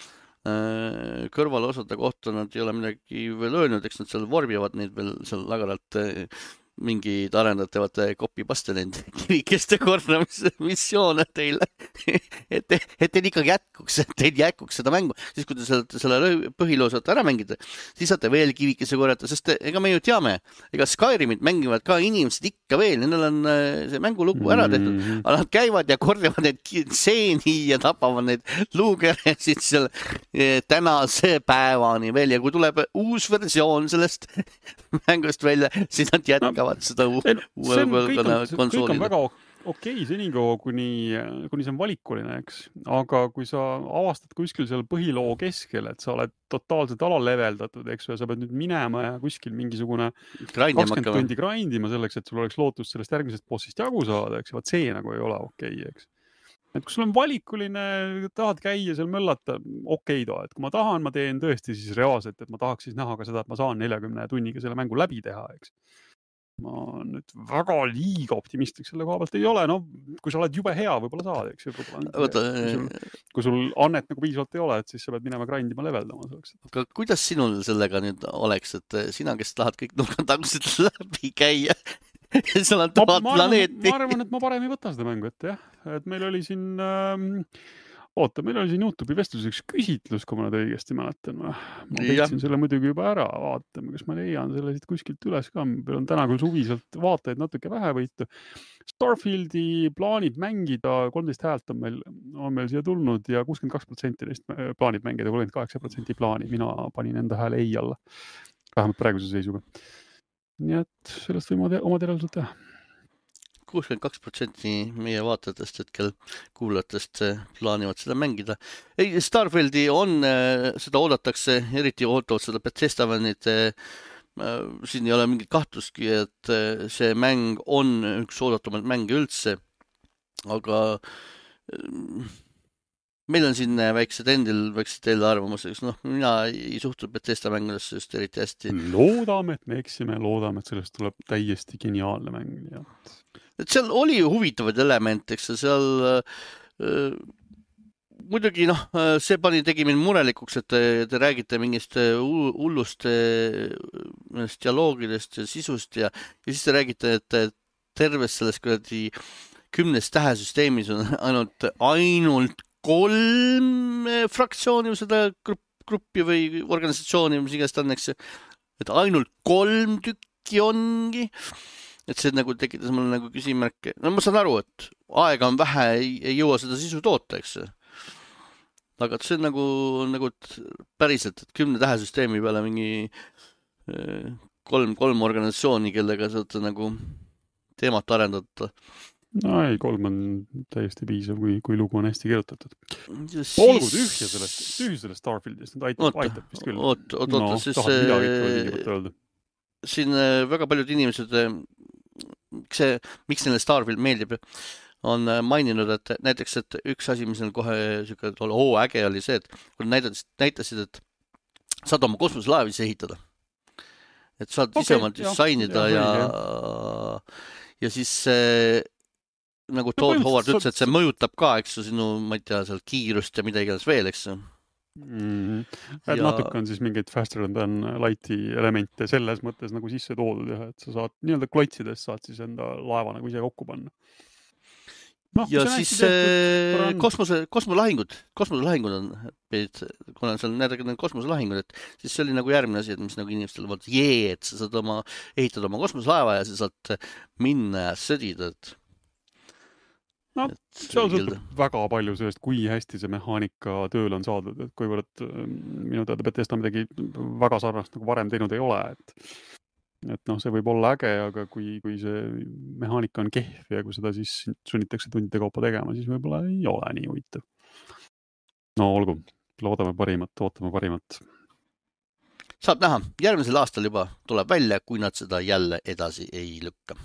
kõrvalosade kohta, nad ei ole midagi veel öelnud, eks nad seal vorbivad neid veel seal lagaralt mingid arendajad teevad copy-paste nende kivikeste korramise missioone teile, et teil ikkagi jätkuks seda mängu. Siis kui te selle põhiloo saate ära mängida, siis saate veel kivikese korrata, sest ega me ju teame, ega Skyrimit mängivad ka inimesed ikka veel, nendel on see mängulugu ära tehtud, aga nad käivad ja korjavad neid seeni ja tapavad neid luugeresid seal tänase päevani veel ja kui tuleb uus versioon sellest mängust välja, siis nad jätkavad seda uue põlvkonna konsoolida. Kõik on väga okei, senikaua, kuni see on valikuline, eks. Aga kui sa avastad kuskil seal põhiloo keskel, et sa oled totaalselt alaleveldatud, eks, ja sa pead nüüd minema ja kuskil mingisugune 20 tundi grindima selleks, et sul oleks lootust sellest järgmisest bossist jagu saada, eks, vaat see nagu ei ole okei, eks. Et kui sul on valikuline, tahad käia seal möllata, okei toa, et kui ma tahan, ma teen tõesti siis reaalselt, et ma tahaks siis näha ka seda, et ma saan 40 tunniga selle mängu läbi teha, eks. Ma nüüd väga liiga optimistlik selle koha pealt ei ole, no kui sa oled jube hea, võib-olla saad, eks. Kui sul annet nagu piisavalt ei ole, et siis sa pead minema grindima leveldama selleks. Aga kuidas sinul sellega nüüd oleks, et sina, kes tahad kõik nurgatagused läbi käia, seal on 1000 planeeti. Ma arvan, et ma parem ei võta seda mängu ette, jah. Et meil oli siin YouTube'i vestluses üks küsitlus, kui ma nad õigesti mäletan. Ma teeksin selle muidugi juba ära, vaatame, kas ma leian selle siit kuskilt üles ka. Meil on täna küll suviselt vaatajaid natuke vähe võitu. Starfieldi plaanib mängida, 13 häält on meil siia tulnud ja 62% neist plaanib mängida, 38% plaani. Mina panin enda hääle ei alla, vähemalt praeguse seisuga. Nii et sellest võime oma terveselt teha. 62% meie vaatajatest hetkel kuulajatest plaanivad seda mängida. Ei, Starfieldi on, seda oodatakse, eriti ootavad seda Bethesda vennid. Siin ei ole mingit kahtlustki, et see mäng on üks oodatumad mänge üldse. Aga meil on siin väiksed endil arvamuseks. Mina ei suhtu Bethesda mängudesse just eriti hästi. Loodame, et me eksime, loodame, et sellest tuleb täiesti geniaalne mäng. Ja. Et seal oli ju huvitavaid elemente, eks seal muidugi see tegi mind murelikuks, et te räägite mingist hullust dialoogidest ja sisust ja siis te räägite, et terves selles 10 tähesüsteemis on ainult 3 fraktsiooni või seda gruppi või organisatsiooni, mis igast on, eks, et ainult 3 tükki ongi. Et see nagu tekitas mulle nagu küsimärke. No ma saan aru, et aega on vähe, ei jõua seda sisu toota, eks. Aga see on nagu päriselt, et 10 tähesüsteemi peale mingi 3 organisatsiooni, kellega saate nagu teemat arendada. No ei, 3 on täiesti piisav, kui lugu on hästi kirjutatud. Olgu tühja sellest Starfieldist, nüüd aitab vist küll. Oota, siis siin väga paljud inimesed, miks neile Starfield meeldib, on maininud, et näiteks, et üks asi, mis on kohe äge oli see, et kui näitasid, et saad oma kosmoselaev ise ehitada. Et saad ise oma disainida ja siis nagu Todd Howard ütles, et see mõjutab ka, eks ju, sinu, ma ei tea, seal kiirust ja mida iganes veel, eks ju. Et natuke on siis mingeid faster than light'i elemente selles mõttes nagu sisse toodud ja et sa saad nii-öelda klotsidest saad siis enda laeva nagu ise kokku panna. Ja siis kosmoselahingud on, kuna seal need kosmoselahingud, et siis see oli nagu järgmine asi, et mis nagu inimestele vaata, et sa saad ehitada oma kosmoselaeva ja sa saad minna ja sõdida. No, seal sõltub väga palju sellest, kui hästi see mehaanika tööl on saadud, et kuivõrd minu teada Bethesda midagi väga sarnast nagu varem teinud ei ole, et see võib olla äge, aga kui see mehaanika on kehv ja kui seda siis sunnitakse tundide kaupa tegema, siis võib-olla ei ole nii huvitav. No olgu, ootame parimat. Saab näha, järgmisel aastal juba tuleb välja, kui nad seda jälle edasi ei lükka.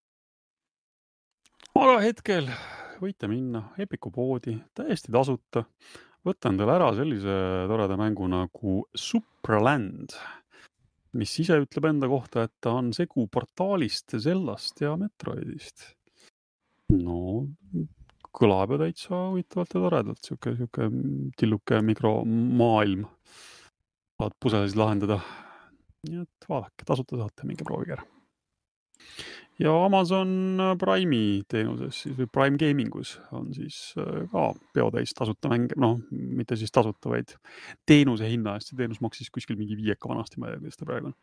Aga hetkel võite minna Epiku poodi täiesti tasuta. Võtan teile ära sellise toreda mängu nagu Supraland, mis ise ütleb enda kohta, et ta on segu Portaalist, Zeldast ja Metroidist. No, kõlab ju täitsa huvitavalt ja toredalt, siuke tilluke mikromaailm. Saad puselesid lahendada. Nii et vaadake, tasuta saate, minge proovige ära. Ja Amazon Prime'i teenuses või Prime Gamingus on siis ka peotäis tasuta mäng, mitte siis tasuta, vaid teenuse hinna eest. See teenus maksis kuskil mingi 5 vanasti, ma ei tea, kuidas ta praegu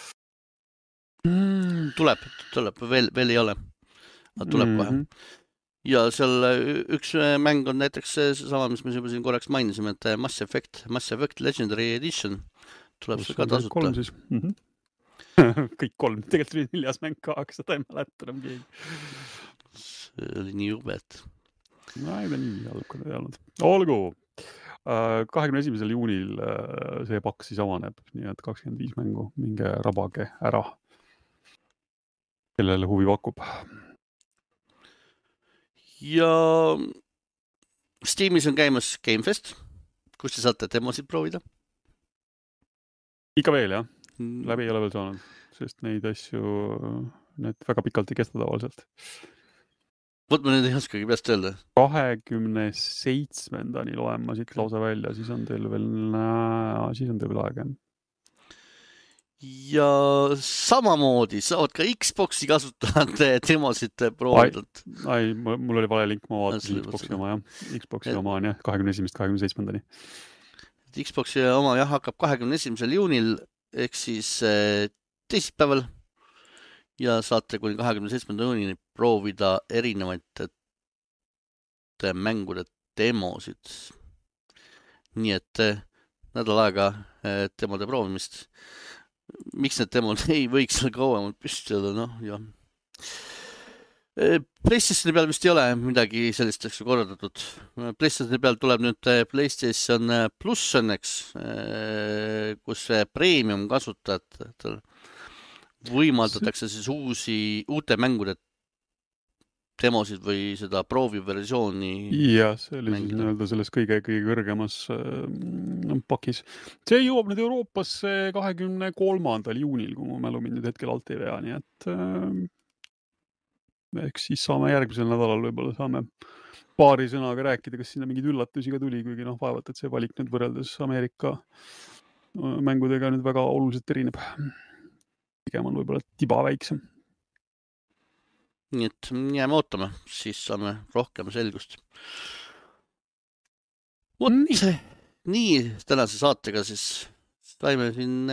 on. Tuleb, veel ei ole. Tuleb kohe. Ja seal üks mäng on näiteks sama, mis me juba siin korraks mainisime, et Mass Effect Legendary Edition tuleb see ka tasuta. 3 siis. Kõik 3, tegelikult oli 4 mäng ka, aga seda ei mäleta enam keegi. See oli nii jubed. No ei ta nii halb ei olnud. Olgu, 21. juunil see pakk siis avaneb, nii et 25 mängu, minge rabage ära, kellele huvi pakub. Ja Steamis on käimas Gamefest, kus te saate demosid proovida. Ikka veel, jah? Läbi ei ole veel saanud, sest neid asju, need väga pikalt ei kesta tavaliselt. Võt ma nüüd ei oskagi peast öelda. 27. loen ma siit lausa välja, siis on teil veel aega. Ja samamoodi saavad ka Xboxi kasutajate demosid proovida. Ai, mul oli vale link, ma vaatasin Xboxi oma, jah. Xboxi oma on, jah, 21. 27. Xboxi oma, jah, hakkab 21. juunil ehk siis teisipäeval ja saate kuni 27. juunini proovida erinevaid mängude demosid. Nii et nädal aega demode proovimist. Miks need demod ei võiks seal kauemalt püsti olla, jah. PlayStationi peal vist ei ole midagi sellist korraldatud. PlayStationi peal tuleb nüüd PlayStation Plus õnneks, kus premium kasutajatel võimaldatakse siis uute mängude demosid või seda prooviversiooni. Ja see oli siis nii-öelda selles kõige kõrgemas pakis. See jõuab nüüd Euroopasse 23. juunil, kui mu mälu mind nüüd hetkel alt ei vea, nii et eks siis saame järgmisel nädalal võib-olla saame paari sõnaga rääkida, kas sinna mingeid üllatusi ka tuli, kuigi vaevalt, et see valik nüüd võrreldes Ameerika mängudega nüüd väga oluliselt erineb. Pigem on võib-olla tiba väiksem. Nii et jääme ootama, siis saame rohkem selgust. Nii tänase saatega siis saime siin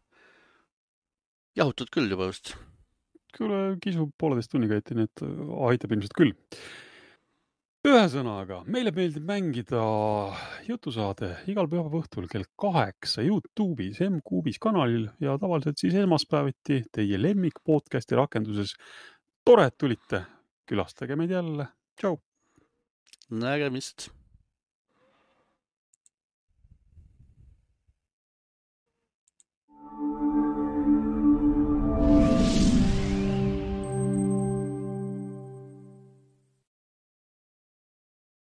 jahutud küll juba just. Küll kisub 1,5 tunniga ette, nii et aitab ilmselt küll. Ühesõnaga, meile meeldib mängida jutusaade igal pühapäeva õhtul kell 8 YouTube'is, M-Kuubis kanalil ja tavaliselt siis esmaspäeviti teie lemmik podcasti rakenduses. Tore, et tulite. Külastage meid jälle. Tšau! Nägemist!